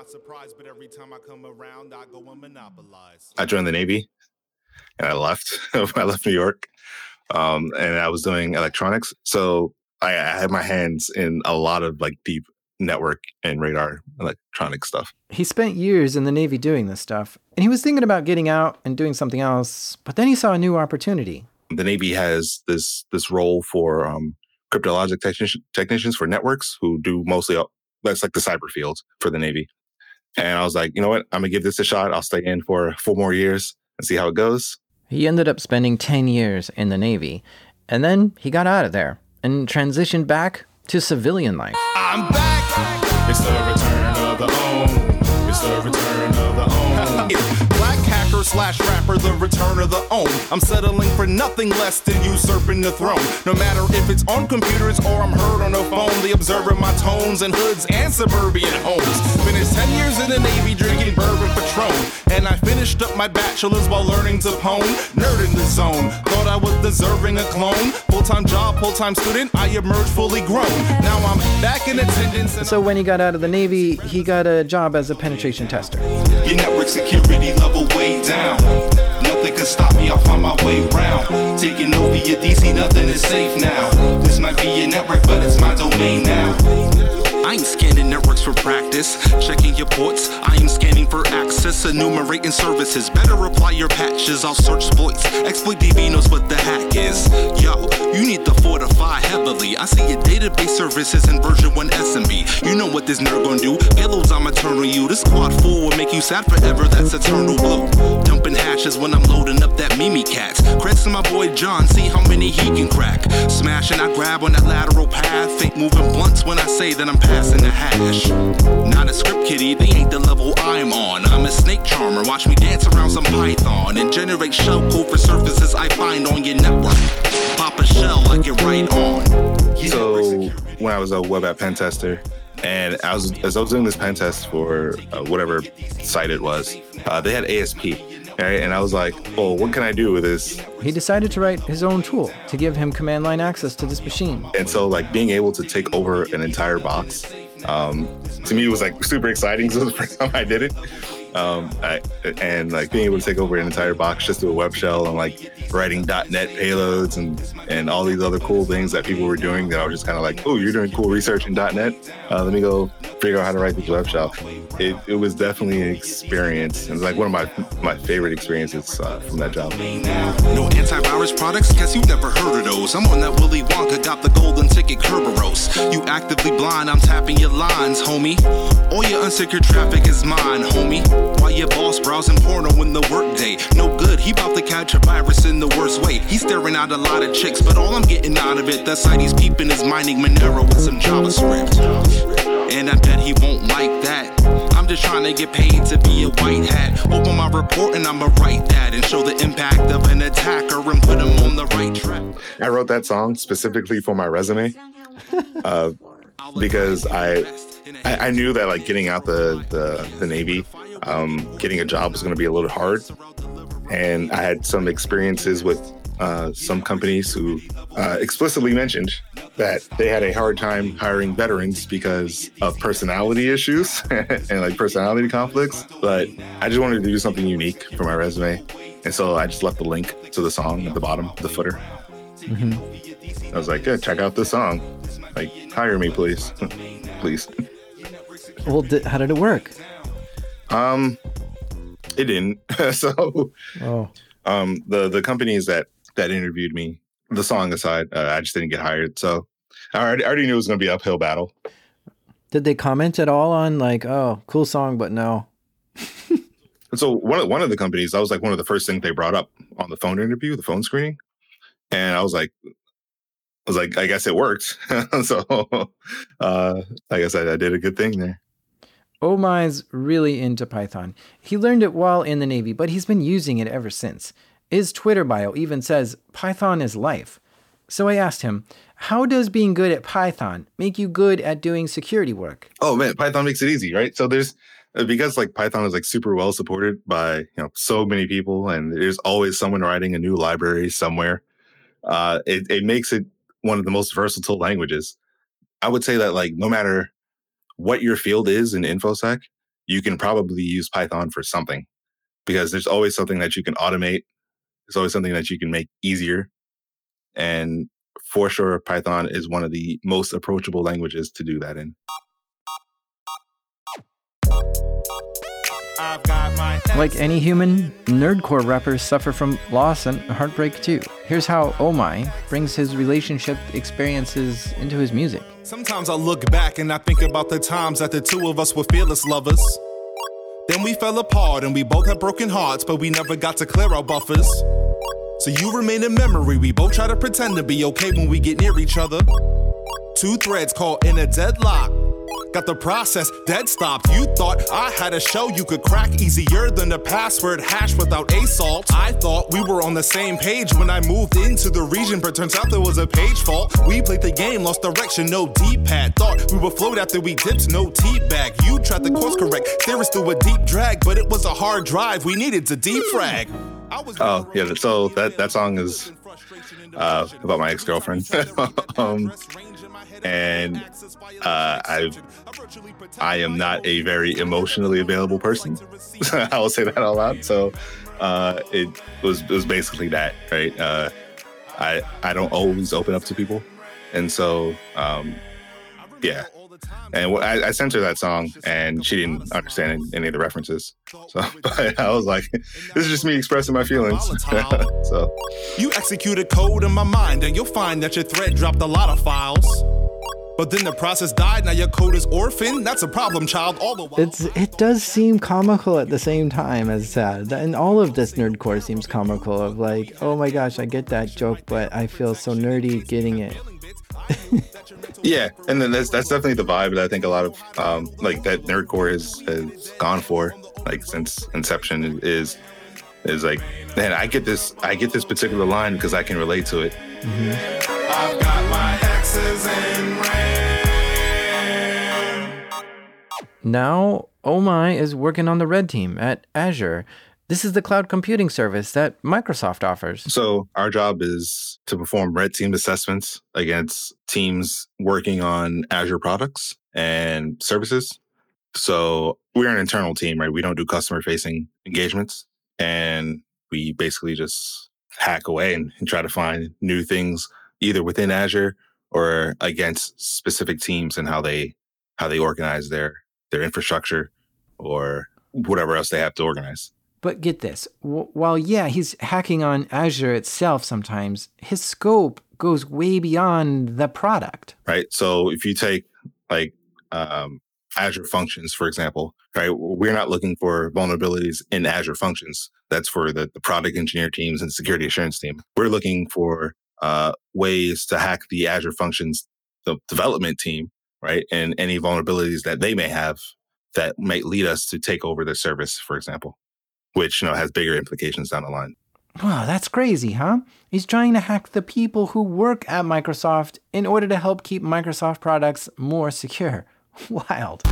I joined the Navy, and I left. I left New York, and I was doing electronics. So I had my hands in a lot of like deep network and radar electronic stuff. He spent years in the Navy doing this stuff, and he was thinking about getting out and doing something else, but then he saw a new opportunity. The Navy has this role for cryptologic technicians for networks who do mostly, that's like the cyber field for the Navy. And I was like, you know what? I'm going to give this a shot. I'll stay in for 4 more years and see how it goes. He ended up spending 10 years in the Navy, and then he got out of there and transitioned back to civilian life. I'm back. It's the return of the own. It's the return of the own. Black hackers rapper, the return of the own. I'm settling for nothing less than usurping the throne. No matter if it's on computers or I'm heard on the phone, the observer my tones in hoods and suburban homes. Finished 10 years in the Navy drinking bourbon Patron, and I finished up my bachelor's while learning to pwn. Nerd in the zone, thought I was deserving a clone. Full-time job, full-time student, I emerged fully grown. Now I'm back in attendance. So when he got out of the Navy, he got a job as a penetration tester. Your network security level way down. Nothing can stop me, I'll find my way round. Taking over your DC, nothing is safe now. This might be your network, but it's my domain now. I ain't scanning networks for practice, checking your ports. I am scanning for access, enumerating services. Better apply your patches, I'll search exploits. Exploit DB knows what the hack is. Yo, you need to fortify heavily. I see your database services in version 1 SMB. You know what this nerd gon' do. Payloads, I'm eternal you. This squad 4 will make you sad forever, that's eternal blue. Dumping hashes when I'm loading up that Mimi cats. Creds to my boy John, see how many he can crack. Smash and I grab on that lateral path. Think moving blunts when I say that I'm passing the hash. Not a script kiddie, they ain't the level I'm on. I'm a snake charmer, watch me dance around some Python and generate shell code for surfaces I find on your network. Pop a shell, I get right on. So when I was a web app pen tester, and as I was doing this pen test for whatever site it was, they had ASP. Right? And I was like, oh, what can I do with this? He decided to write his own tool to give him command line access to this machine. And so like being able to take over an entire box, to me it was like super exciting. So it was the first time I did it. And like being able to take over an entire box just through a web shell and like writing .NET payloads and all these other cool things that people were doing that I was just kind of like, oh, you're doing cool research in .NET. Let me go figure out how to write this web shell. It was definitely an experience. And like one of my favorite experiences from that job. No antivirus products? Guess you've never heard of those. I'm on that Willy Wonka, got the golden ticket Kerberos. You actively blind, I'm tapping your lines, homie. All your unsecured traffic is mine, homie. While your boss browsing porno in the workday. No good, he about to catch a virus in the worst way. He's staring out a lot of chicks, but all I'm getting out of it, that site he's peeping is mining Monero with some JavaScript. And I bet he won't like that. I'm just trying to get paid to be a white hat. Open my report and I'ma write that and show the impact of an attacker and put him on the right track. I wrote that song specifically for my resume because I knew that like getting out the Navy, getting a job was going to be a little hard. And I had some experiences with some companies who explicitly mentioned that they had a hard time hiring veterans because of personality issues and like personality conflicts. But I just wanted to do something unique for my resume. And so I just left the link to the song at the bottom, the footer. Mm-hmm. I was like, yeah, check out this song. Like, hire me, please. Please. Well, how did it work? It didn't. So, the companies that interviewed me, the song aside, I just didn't get hired. So I already knew it was going to be an uphill battle. Did they comment at all on like, oh, cool song, but no? So one of the companies, that was like one of the first things they brought up on the phone interview, the phone screening. And I was like, I guess it worked. So I guess I did a good thing there. Omai's really into Python. He learned it while in the Navy, but he's been using it ever since. His Twitter bio even says, Python is life. So I asked him, how does being good at Python make you good at doing security work? Oh man, Python makes it easy, right? So because like Python is like super well supported by, so many people, and there's always someone writing a new library somewhere. It makes it one of the most versatile languages. I would say that like no matter what your field is in InfoSec, you can probably use Python for something, because there's always something that you can automate. There's always something that you can make easier. And for sure, Python is one of the most approachable languages to do that in. Like any human, nerdcore rappers suffer from loss and heartbreak too. Here's how Omai brings his relationship experiences into his music. Sometimes I look back and I think about the times that the two of us were fearless lovers. Then we fell apart and we both had broken hearts, but we never got to clear our buffers. So you remain in memory, we both try to pretend to be okay when we get near each other. Two threads caught in a deadlock. Got the process dead stopped. You thought I had a show you could crack easier than the password hash without assault. I thought we were on the same page when I moved into the region, but turns out there was a page fault. We played the game, lost direction, no D-pad. Thought we would float after we dipped, no T-bag. You tried to course correct, steer us through a deep drag, but it was a hard drive. We needed to defrag. Oh yeah, so that song is about my ex-girlfriend. And I am not a very emotionally available person. I will say that out loud. So it was basically that, right? I don't always open up to people, and so yeah. And I sent her that song, and she didn't understand any of the references. So but I was like, this is just me expressing my feelings. So you executed code in my mind, and you'll find that your thread dropped a lot of files. But then the process died, now your code is orphaned. That's a problem, child. All the while. It does seem comical at the same time as sad. And all of this nerdcore seems comical of like, oh my gosh, I get that joke, but I feel so nerdy getting it. Yeah, and then that's definitely the vibe that I think a lot of like that nerdcore has gone for, like since inception is like, man, I get this particular line because I can relate to it. Mm-hmm. I've got my X's in RAM. Now, Oh My is working on the red team at Azure. This is the cloud computing service that Microsoft offers. So our job is to perform red team assessments against teams working on Azure products and services. So we're an internal team, right? We don't do customer-facing engagements. And we basically just hack away and try to find new things either within Azure or against specific teams and how they organize their infrastructure or whatever else they have to organize. But get this, while he's hacking on Azure itself sometimes, his scope goes way beyond the product. Right. So if you take like Azure Functions, for example, right, we're not looking for vulnerabilities in Azure Functions. That's for the product engineer teams and security assurance team. We're looking for ways to hack the Azure Functions, the development team, right, and any vulnerabilities that they may have that might lead us to take over their service, for example, which has bigger implications down the line. Wow, that's crazy, huh? He's trying to hack the people who work at Microsoft in order to help keep Microsoft products more secure. Wild.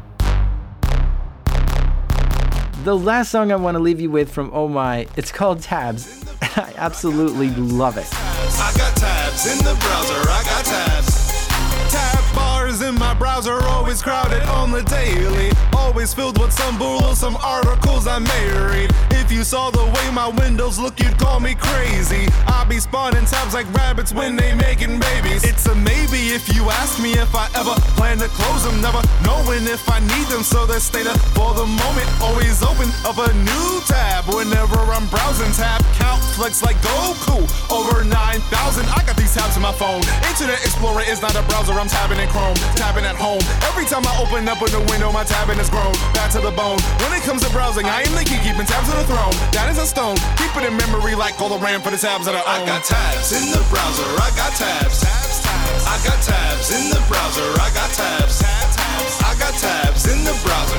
The last song I want to leave you with from Oh My, it's called Tabs. I absolutely love it. I got tabs in the browser, I got tabs. Tab bars in my browser, always crowded on the daily. Always filled with some bull, some articles I may read. If you saw the way my windows look, you'd call me crazy. I be spawning tabs like rabbits when they making babies. It's a maybe if you ask me if I ever plan to close them, never knowing if I need them. So they stay there for the moment, always open up a new tab. Whenever I'm browsing, tab count flex like Goku. Over 9,000, I got these tabs in my phone. Internet Explorer is not a browser, I'm tabbing in Chrome, tabbing at home. Every time I open up a new window, my tabbing is grown, back to the bone. When it comes to browsing, I am the key, keeping tabs on the throne. That is a stone, keep it in memory like all the RAM for the tabs that I own. I got tabs in the browser, I got tabs. I got tabs in the browser, I got tabs. I got tabs in the browser.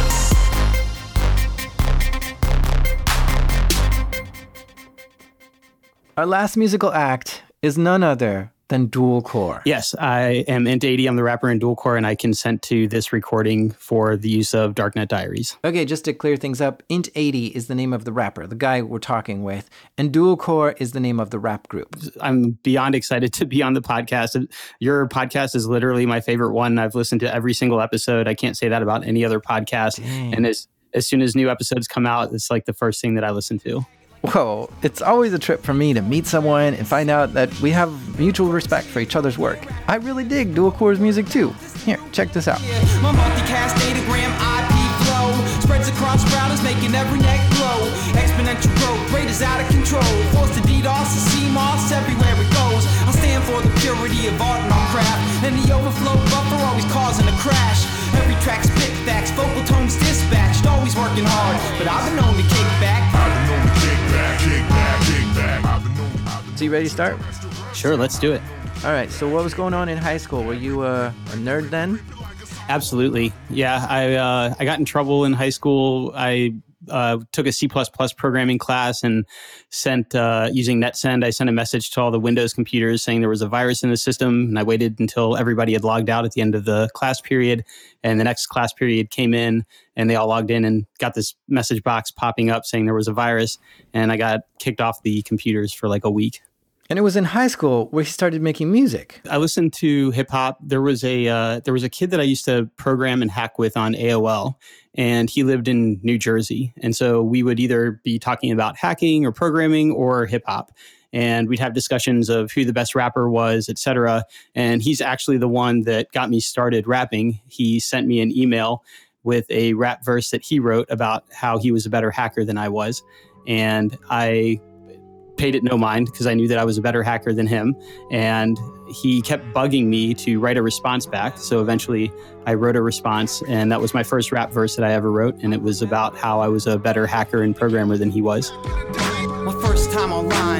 Our last musical act is none other than Dual Core. Yes, I am Int80. I'm the rapper in Dual Core, and I consent to this recording for the use of Darknet Diaries. Okay, just to clear things up, Int80 is the name of the rapper, the guy we're talking with, and Dual Core is the name of the rap group. I'm beyond excited to be on the podcast. Your podcast is literally my favorite one. I've listened to every single episode. I can't say that about any other podcast. Dang. And as soon as new episodes come out, it's like the first thing that I listen to. Whoa, it's always a trip for me to meet someone and find out that we have mutual respect for each other's work. I really dig Dual Core's music too. Here, check this out. My multicast datagram IP flow spreads across routers, making every neck glow. Exponential growth, rate is out of control. Forced to DDoS and CMOS everywhere it goes. I stand for the purity of art and our craft, and the overflow buffer always causing a crash. Every track's pickbacks, vocal tones dispatched, always working hard, but I've been known to kick back. So you ready to start? Sure, let's do it. All right, so what was going on in high school? Were you a nerd then? Absolutely. Yeah, I got in trouble in high school. I took a C++ programming class and sent, using NetSend, I sent a message to all the Windows computers saying there was a virus in the system. And I waited until everybody had logged out at the end of the class period. And the next class period came in and they all logged in and got this message box popping up saying there was a virus. And I got kicked off the computers for like a week. And it was in high school where he started making music. I listened to hip hop. There was a kid that I used to program and hack with on AOL, and he lived in New Jersey. And so we would either be talking about hacking or programming or hip hop. And we'd have discussions of who the best rapper was, et cetera. And he's actually the one that got me started rapping. He sent me an email with a rap verse that he wrote about how he was a better hacker than I was. And I paid it no mind because I knew that I was a better hacker than him. And he kept bugging me to write a response back. So eventually I wrote a response, and that was my first rap verse that I ever wrote. And it was about how I was a better hacker and programmer than he was. My first time online,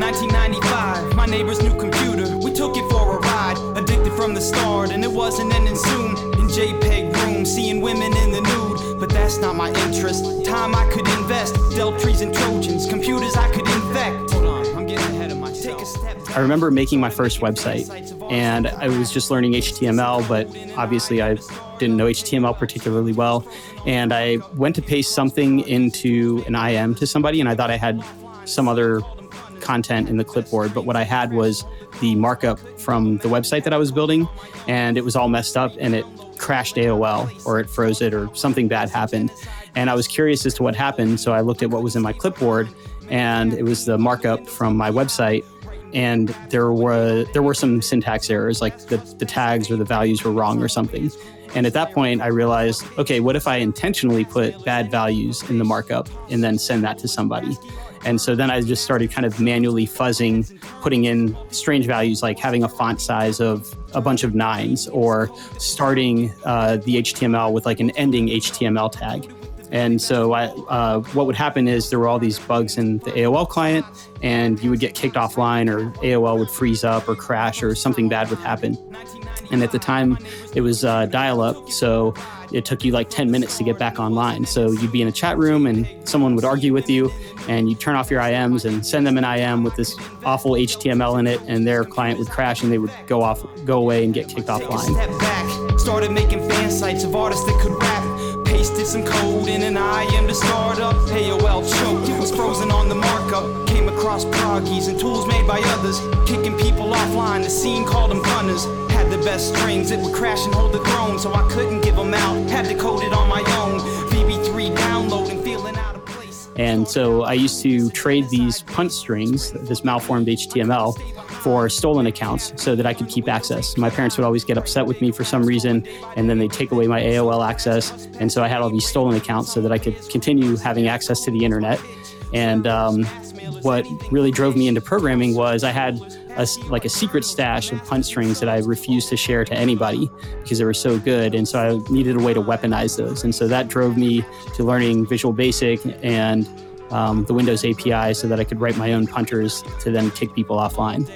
1995, my neighbor's new computer. We took it for a ride, addicted from the start, and it wasn't ending soon. In JPEG room, seeing women in the nude, but that's not my interest. Time I could invest, Deltries and Trojans, computers I could infect. Hold on, I'm getting ahead of myself. Take a step back. I remember making my first website, and I was just learning HTML, but obviously I didn't know HTML particularly well. And I went to paste something into an IM to somebody, and I thought I had some other content in the clipboard, but what I had was the markup from the website that I was building, and it was all messed up, and it crashed AOL, or it froze it, or something bad happened. And I was curious as to what happened, so I looked at what was in my clipboard, and it was the markup from my website, and there were some syntax errors, like the tags or the values were wrong or something. And at that point, I realized, okay, what if I intentionally put bad values in the markup and then send that to somebody? And so then I just started kind of manually fuzzing, putting in strange values like having a font size of a bunch of 9s, or starting the HTML with like an ending HTML tag. And so what would happen is there were all these bugs in the AOL client, and you would get kicked offline, or AOL would freeze up or crash, or something bad would happen. And at the time, it was dial-up, so it took you like 10 minutes to get back online. So you'd be in a chat room, and someone would argue with you, and you'd turn off your IMs and send them an IM with this awful HTML in it, and their client would crash, and they would go away and get kicked offline. Step back, started making fan sites of artists that could rap. Pasted some code in an IM to start up. AOL choked, it was frozen on the markup. Came across proggies and tools made by others, kicking people offline. The scene called them gunners. Had the best strings, it would crash and hold the throne, so I couldn't give them out. Had to code it on my own. VB3 downloading, feeling out of place. And so I used to trade these punt strings, this malformed HTML, for stolen accounts so that I could keep access. My parents would always get upset with me for some reason, and then they'd take away my AOL access. And so I had all these stolen accounts so that I could continue having access to the internet. And what really drove me into programming was I had a secret stash of punt strings that I refused to share to anybody because they were so good. And so I needed a way to weaponize those. And so that drove me to learning Visual Basic and the Windows API so that I could write my own punters to then kick people offline.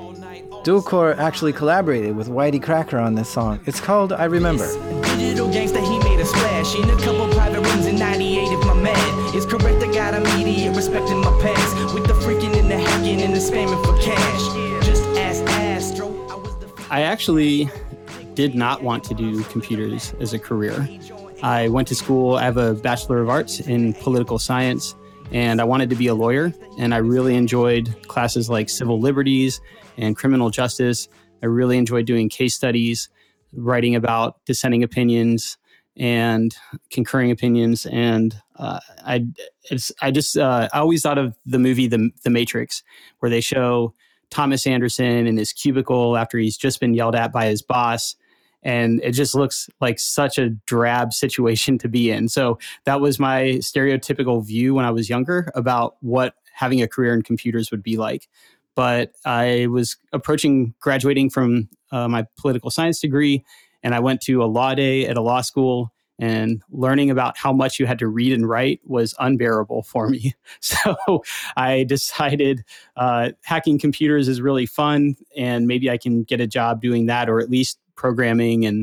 Dualcore actually collaborated with Whitey Cracker on this song. It's called I Remember. Digital gangsta, he made a splash in a couple private rooms in 98 if my man is correct. I got immediate respect in my past with the freaking and the hacking and the spamming for cash. Just ask Astro. I actually did not want to do computers as a career. I went to school. I have a Bachelor of Arts in political science, and I wanted to be a lawyer. And I really enjoyed classes like civil liberties and criminal justice. I really enjoyed doing case studies, writing about dissenting opinions and concurring opinions. And I always thought of the movie The Matrix, where they show Thomas Anderson in his cubicle after he's just been yelled at by his boss. And it just looks like such a drab situation to be in. So that was my stereotypical view when I was younger about what having a career in computers would be like. But I was approaching graduating from my political science degree, and I went to a law day at a law school, and learning about how much you had to read and write was unbearable for me. So I decided hacking computers is really fun, and maybe I can get a job doing that, or at least programming and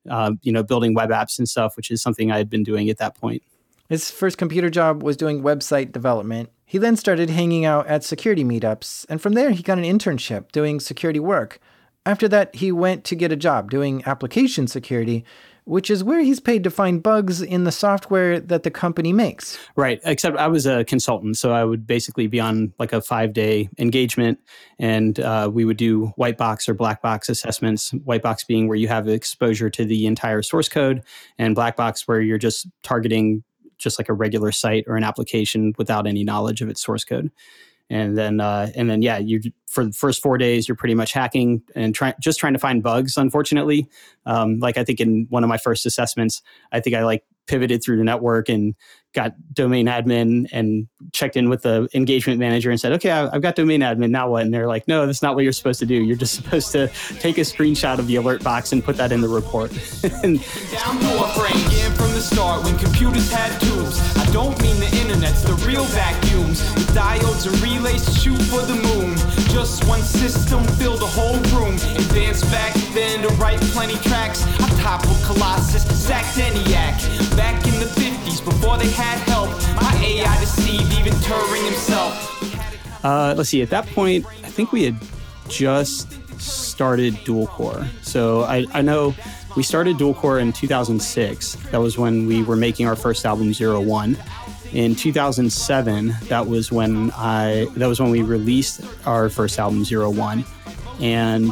building web apps and stuff, which is something I had been doing at that point. His first computer job was doing website development. He then started hanging out at security meetups, and from there he got an internship doing security work. After that, he went to get a job doing application security, which is where he's paid to find bugs in the software that the company makes. Right, except I was a consultant, so I would basically be on like a 5-day engagement, and we would do white box or black box assessments, white box being where you have exposure to the entire source code, and black box where you're just targeting just like a regular site or an application without any knowledge of its source code. And then, you for the first 4 days, you're pretty much hacking and trying to find bugs. Unfortunately, like I think in one of my first assessments, I think I pivoted through the network and got domain admin and checked in with the engagement manager and said, okay, I've got domain admin, now what? And they're like, no, that's not what you're supposed to do. You're just supposed to take a screenshot of the alert box and put that in the report. Down door frame, again from the start when computers had tubes. I don't mean the internet's the real vacuums with diodes and relays to shoot for the moon. Just one system filled the whole room. Advanced back then to write plenty tracks. I toppled Colossus, sacked ENIAC. Back in the 50s before they had help, my AI deceived even Turing himself. Let's see, at that point, I think we had just started dual core. So I know we started dual core in 2006. That was when we were making our first album, 01. In 2007, that was when we released our first album, 01. And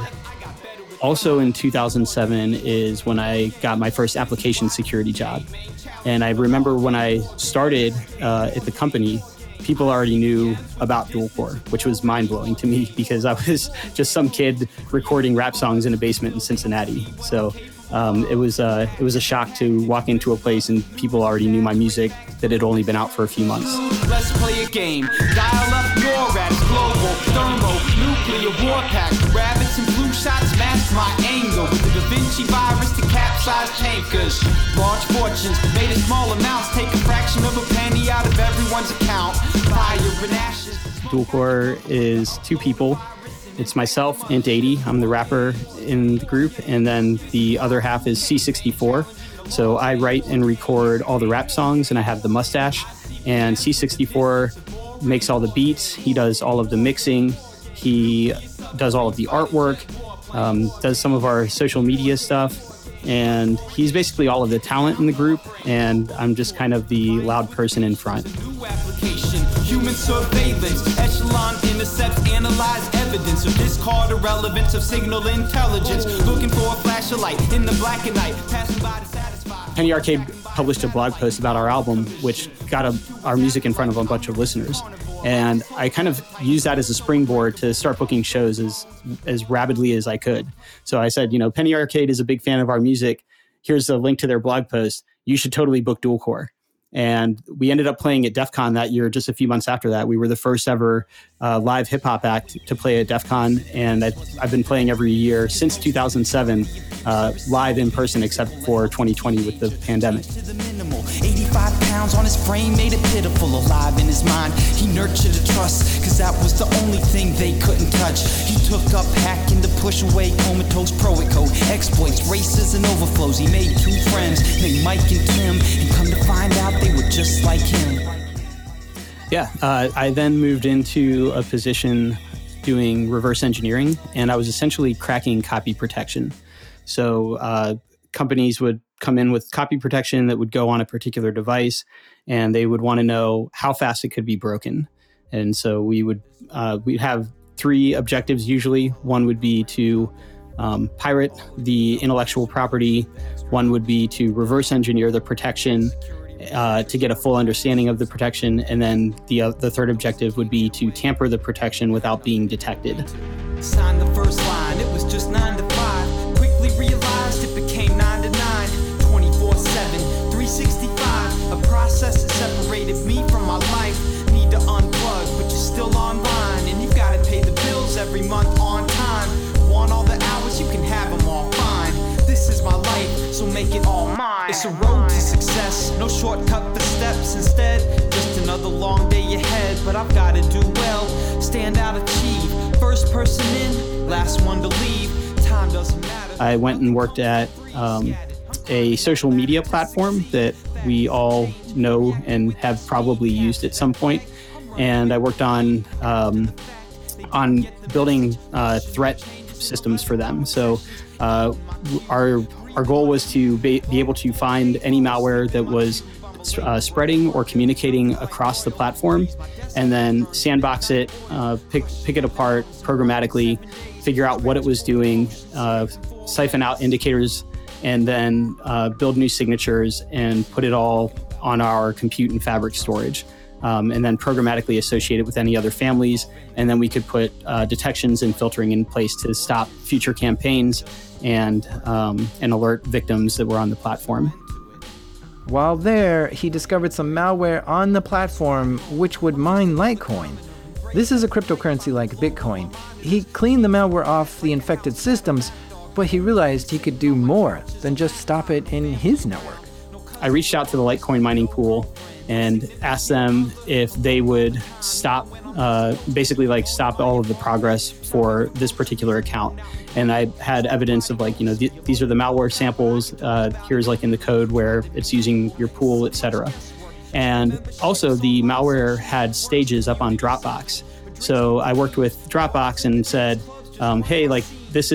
also in 2007 is when I got my first application security job. And I remember when I started at the company, people already knew about dual core, which was mind-blowing to me because I was just some kid recording rap songs in a basement in Cincinnati. So it was a shock to walk into a place and people already knew my music that had only been out for a few months. Let's play a game. Dial up NORAD's global thermonuclear war pack. Rabbits and blue shots mask my anger with the Da Vinci virus to capsize tankers. Large fortunes made in small amounts take a fraction of a penny out of everyone's account. Fire and ashes. Dual core is two people. It's myself, Int80. I'm the rapper in the group, and then the other half is C64. So I write and record all the rap songs, and I have the mustache. And C64 makes all the beats. He does all of the mixing. He does all of the artwork, does some of our social media stuff. And he's basically all of the talent in the group, and I'm just kind of the loud person in front. New application, human surveillance, echelon intercepts, analyze evidence of discard irrelevance of signal intelligence, looking for a flash of light in the black and night, passing by to satisfy. Penny Arcade published a blog post about our album, which got our music in front of a bunch of listeners. And I kind of used that as a springboard to start booking shows as rapidly as I could. So I said, Penny Arcade is a big fan of our music. Here's a link to their blog post. You should totally book dual core. And we ended up playing at DEF CON that year. Just a few months after that, we were the first ever live hip hop act to play at DEF CON. And I've been playing every year since 2007, live in person, except for 2020 with the pandemic. 85 pounds on his frame made it pitiful, alive in his mind. He nurtured a trust, cause that was the only thing they couldn't touch. He took up hacking to push away comatose proet code, exploits, races, and overflows. He made two friends named Mike and Tim, and come to find out they were just like him. Yeah, I then moved into a position doing reverse engineering, and I was essentially cracking copy protection. So companies would come in with copy protection that would go on a particular device, and they would want to know how fast it could be broken. And so we'd have three objectives usually. One would be to pirate the intellectual property. One would be to reverse engineer the protection to get a full understanding of the protection. And then the third objective would be to tamper the protection without being detected. Signed the first line, it was just 9 to 5. Quickly realized it became 9 to 9. 24/7, 365. A process that separated me from my life. Need to unplug, but you're still online. And you've got to pay the bills every month on time. Want all the hours, you can have them all fine. This is my life, so make it all mine. It's a road to success, no shortcut for steps. Instead, just another long day ahead. But I've got to do well, stand out, achieve. First person in, last one to leave. Time doesn't matter. I went and worked at a social media platform that we all know and have probably used at some point. And I worked on building threat systems for them. So our goal was to be able to find any malware that was spreading or communicating across the platform, and then sandbox it, pick it apart programmatically, figure out what it was doing, siphon out indicators, and then build new signatures and put it all on our compute and fabric storage. And then programmatically associate it with any other families. And then we could put detections and filtering in place to stop future campaigns and alert victims that were on the platform. While there, he discovered some malware on the platform which would mine Litecoin. This is a cryptocurrency like Bitcoin. He cleaned the malware off the infected systems, but he realized he could do more than just stop it in his network. I reached out to the Litecoin mining pool and asked them if they would stop, stop all of the progress for this particular account. And I had evidence of these are the malware samples. Here's in the code where it's using your pool, etc. And also the malware had stages up on Dropbox. So I worked with Dropbox and said, hey, this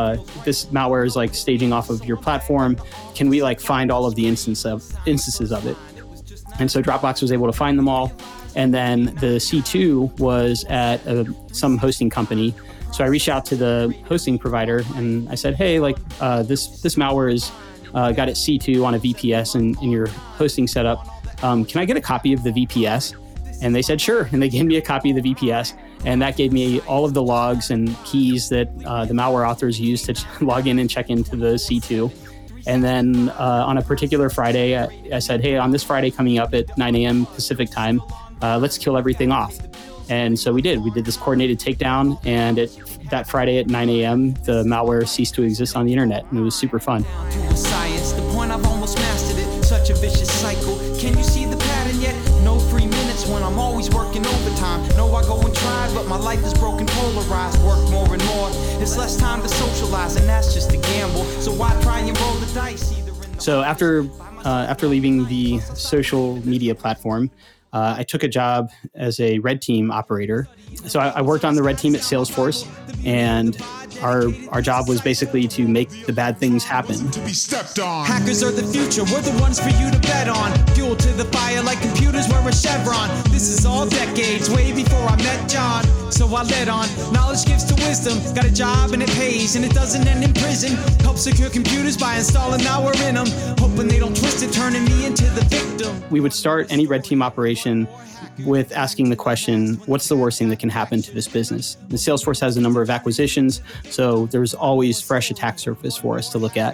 malware is staging off of your platform. Can we find all of the instances of it? And so Dropbox was able to find them all. And then the C2 was at some hosting company. So I reached out to the hosting provider and I said, hey, this malware is got its C2 on a VPS in your hosting setup. Can I get a copy of the VPS? And they said, sure. And they gave me a copy of the VPS. And that gave me all of the logs and keys that the malware authors used to log in and check into the C2. And then on a particular Friday, I said, hey, on this Friday coming up at 9 a.m. Pacific time, let's kill everything off. And so we did. We did this coordinated takedown. And that Friday at 9 a.m., the malware ceased to exist on the internet. And it was super fun. Science, the point I've almost mastered it. Such a vicious cycle. Can you see the pattern yet? No free minutes when I'm always working overtime. No, I go and try, but my life is broken, polarized. Work more and more. It's less time to socialize, and that's just a gamble. So why try and roll the dice? So after leaving the social media platform, I took a job as a red team operator. So I worked on the red team at Salesforce, and our job was basically to make the bad things happen. To be stepped on. Hackers are the future. We're the ones for you to bet on. Fuel to the fire like computers were a Chevron. This is all decades, way before I met John. So I led on. Knowledge gives to wisdom. Got a job and it pays, and it doesn't end in prison. Help secure computers by installing malware in them. Hoping they don't twist it, turning me into the victim. We would start any red team operation with asking the question, what's the worst thing that can happen to this business? And Salesforce has a number of acquisitions, so there's always fresh attack surface for us to look at.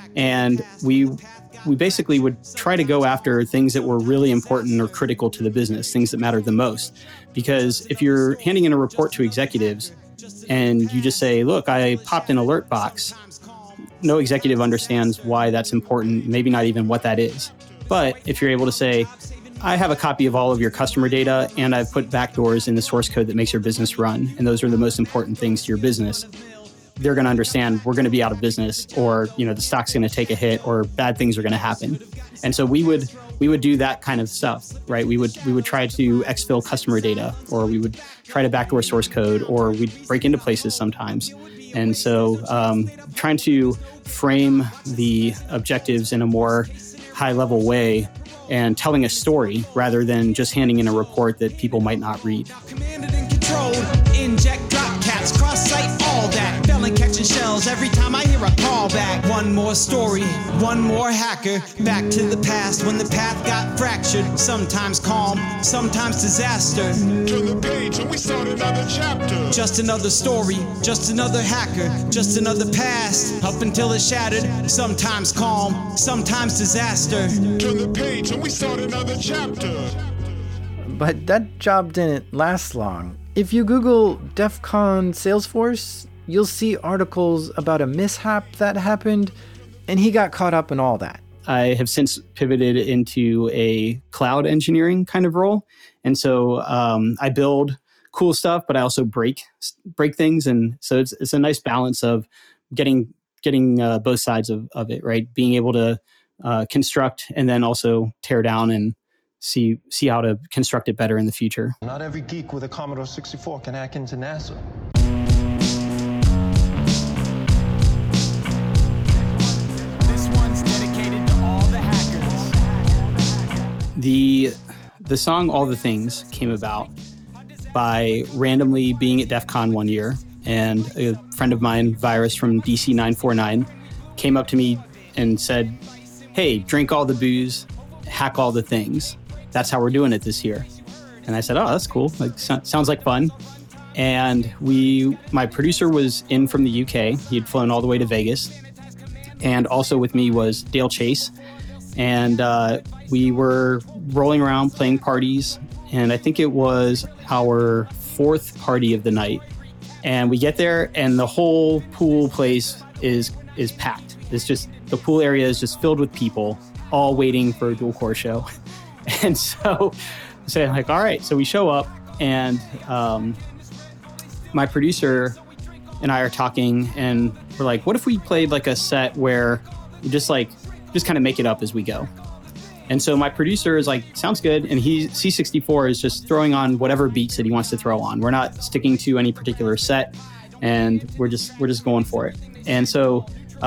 And we basically would try to go after things that were really important or critical to the business, things that mattered the most. Because if you're handing in a report to executives and you just say, look, I popped an alert box, no executive understands why that's important, maybe not even what that is. But if you're able to say, I have a copy of all of your customer data, and I've put backdoors in the source code that makes your business run, and those are the most important things to your business, they're going to understand we're going to be out of business, or the stock's going to take a hit, or bad things are going to happen. And so we would do that kind of stuff, right? We would try to exfil customer data, or we would try to backdoor source code, or we'd break into places sometimes. And so trying to frame the objectives in a more high-level way and telling a story rather than just handing in a report that people might not read. Commanded and controlled, inject drop caps, cross-site, all that. Felon catching shells every time I hear a call back. One more story, one more hacker. Back to the past when the path got fractured. Sometimes calm, sometimes disaster. Turn the page and we start another chapter. Just another story, just another hacker, just another past. Up until it's shattered, sometimes calm, sometimes disaster. Turn the page and we start another chapter. But that job didn't last long. If you Google DEF CON Salesforce, you'll see articles about a mishap that happened, and he got caught up in all that. I have since pivoted into a cloud engineering kind of role. And so I build cool stuff, but I also break things. And so it's a nice balance of getting getting both sides of it, right? Being able to construct and then also tear down and see how to construct it better in the future. Not every geek with a Commodore 64 can hack into NASA. This one's dedicated to all the hackers. The song All the Things came about by randomly being at DEF CON one year, and a friend of mine, Virus from DC 949, came up to me and said, "Hey, drink all the booze, hack all the things. That's how we're doing it this year." And I said, "Oh, that's cool. Like, sounds like fun." And my producer was in from the UK. He had flown all the way to Vegas. And also with me was Dale Chase. And we were rolling around playing parties. And I think it was our fourth party of the night. And we get there and the whole pool place is packed. It's just, the pool area is just filled with people all waiting for a dual core show. And so like, all right, so we show up and my producer and I are talking and we're like, what if we played like a set where we just kind of make it up as we go? And so my producer is like, sounds good. And C64 is just throwing on whatever beats that he wants to throw on. We're not sticking to any particular set and we're just going for it. And so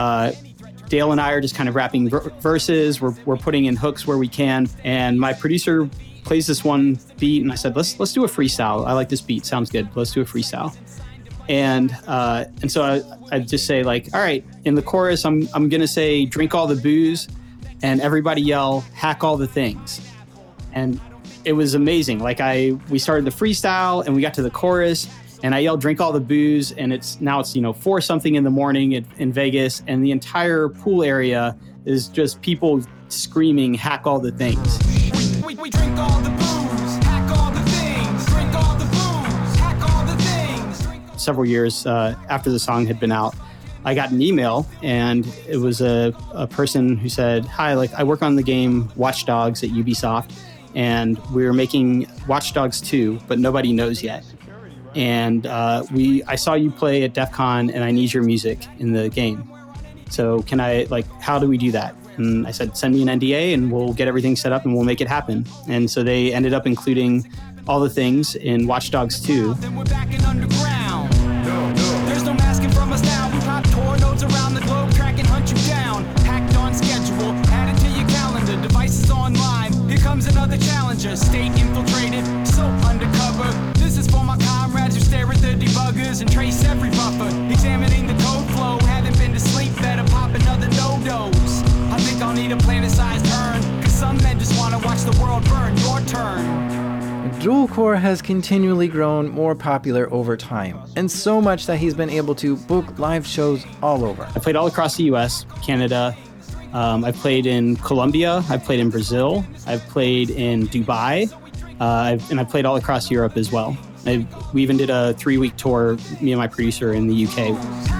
Dale and I are just kind of rapping verses. We're putting in hooks where we can. And my producer plays this one beat and I said, let's do a freestyle. I like this beat. Sounds good. Let's do a freestyle. And so I just say like, all right, in the chorus, I'm going to say, drink all the booze, and everybody yell, hack all the things. And it was amazing. Like we started the freestyle and we got to the chorus and I yelled, drink all the booze. And it's 4 something in the morning in Vegas. And the entire pool area is just people screaming, hack all the things. We drink all the booze, hack all the things, drink all the booze, hack all the things. Several years after the song had been out, I got an email and it was a person who said, hi, like I work on the game Watch Dogs at Ubisoft and we're making Watch Dogs 2, but nobody knows yet. And I saw you play at DEF CON and I need your music in the game. So how do we do that? And I said, send me an NDA and we'll get everything set up and we'll make it happen. And so they ended up including all the things in Watch Dogs 2. Then we're back in underground. There's no masking from us now. We pop tour nodes around the globe, track and hunt you down. Hacked on schedule, added to your calendar, devices online. Here comes another challenger, state infiltrated, so undercover. This is for my comrades who stare at the debuggers and trace every buffer. Examining the code flow, haven't been to sleep, better pop another no-dose. I think I'll need a planet-sized urn, cause some men just wanna watch the world burn. Your turn. Dual Core has continually grown more popular over time, and so much that he's been able to book live shows all over. I played all across the US, Canada. I've played in Colombia. I've played in Brazil. I've played in Dubai. And I've played all across Europe as well. We even did a 3-week tour, me and my producer, in the UK.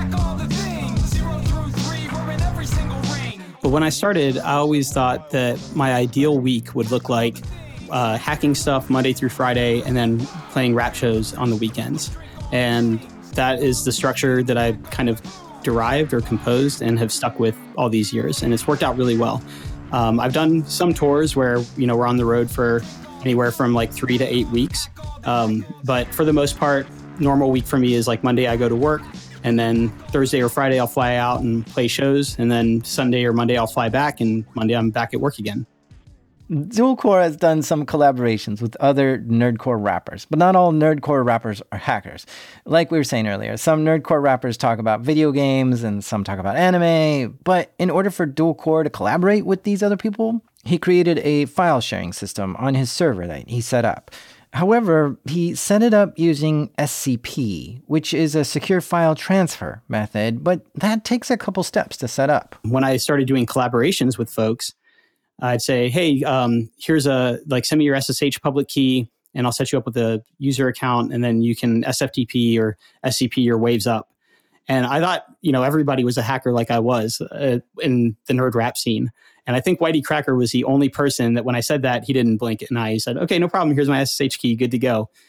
But when I started, I always thought that my ideal week would look like hacking stuff Monday through Friday and then playing rap shows on the weekends. And that is the structure that I kind of derived or composed and have stuck with all these years. And it's worked out really well. I've done some tours where, we're on the road for anywhere from like 3 to 8 weeks. But for the most part, normal week for me is like Monday I go to work, and then Thursday or Friday I'll fly out and play shows, and then Sunday or Monday I'll fly back, and Monday I'm back at work again. Dual Core has done some collaborations with other nerdcore rappers, but not all nerdcore rappers are hackers. Like we were saying earlier, some nerdcore rappers talk about video games and some talk about anime, but in order for Dual Core to collaborate with these other people, he created a file sharing system on his server that he set up. However, he set it up using SCP, which is a secure file transfer method, but that takes a couple steps to set up. When I started doing collaborations with folks, I'd say, hey, here's send me your SSH public key and I'll set you up with a user account, and then you can SFTP or SCP your waves up. And I thought, everybody was a hacker like I was in the nerd rap scene. And I think Whitey Cracker was the only person that when I said that, he didn't blink an eye. He said, okay, no problem. Here's my SSH key. Good to go.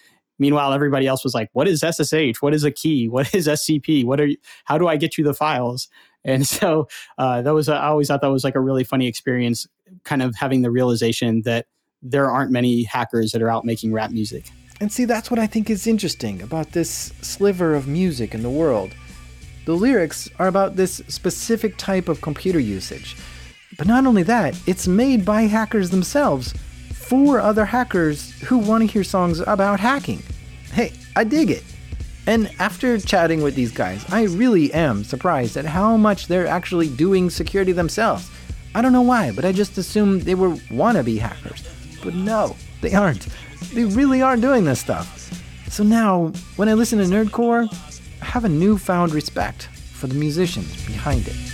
Meanwhile, everybody else was like, what is SSH? What is a key? What is SCP? How do I get you the files? And so I always thought that was like a really funny experience, kind of having the realization that there aren't many hackers that are out making rap music. And see, that's what I think is interesting about this sliver of music in the world. The lyrics are about this specific type of computer usage. But not only that, it's made by hackers themselves for other hackers who want to hear songs about hacking. Hey, I dig it. And after chatting with these guys, I really am surprised at how much they're actually doing security themselves. I don't know why, but I just assumed they were wannabe hackers. But no, they aren't. They really are doing this stuff. So now, when I listen to Nerdcore, I have a newfound respect for the musicians behind it.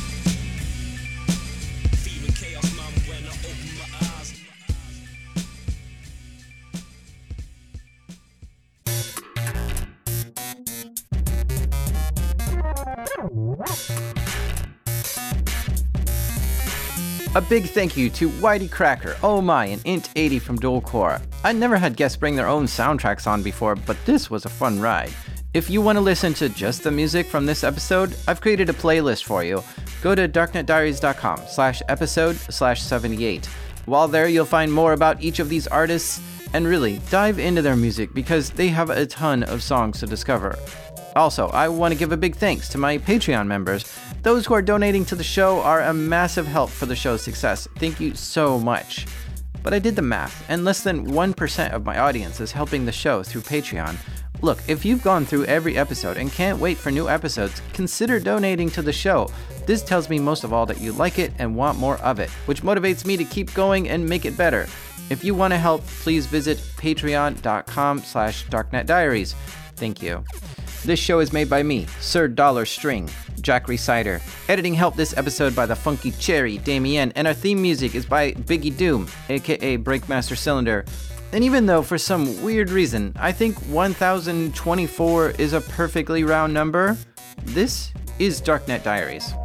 A big thank you to Whitey Cracker, Oh My, and Int80 from Dualcore. I never had guests bring their own soundtracks on before, but this was a fun ride. If you want to listen to just the music from this episode, I've created a playlist for you. Go to darknetdiaries.com/episode/78. While there, you'll find more about each of these artists and really dive into their music because they have a ton of songs to discover. Also, I want to give a big thanks to my Patreon members. Those who are donating to the show are a massive help for the show's success. Thank you so much. But I did the math, and less than 1% of my audience is helping the show through Patreon. Look, if you've gone through every episode and can't wait for new episodes, consider donating to the show. This tells me most of all that you like it and want more of it, which motivates me to keep going and make it better. If you want to help, please visit patreon.com/darknetdiaries. Thank you. This show is made by me, Sir Dollar String, Jack Resider. Editing help this episode by the Funky Cherry, Damien, and our theme music is by Biggie Doom, aka Breakmaster Cylinder. And even though for some weird reason I think 1024 is a perfectly round number, this is Darknet Diaries.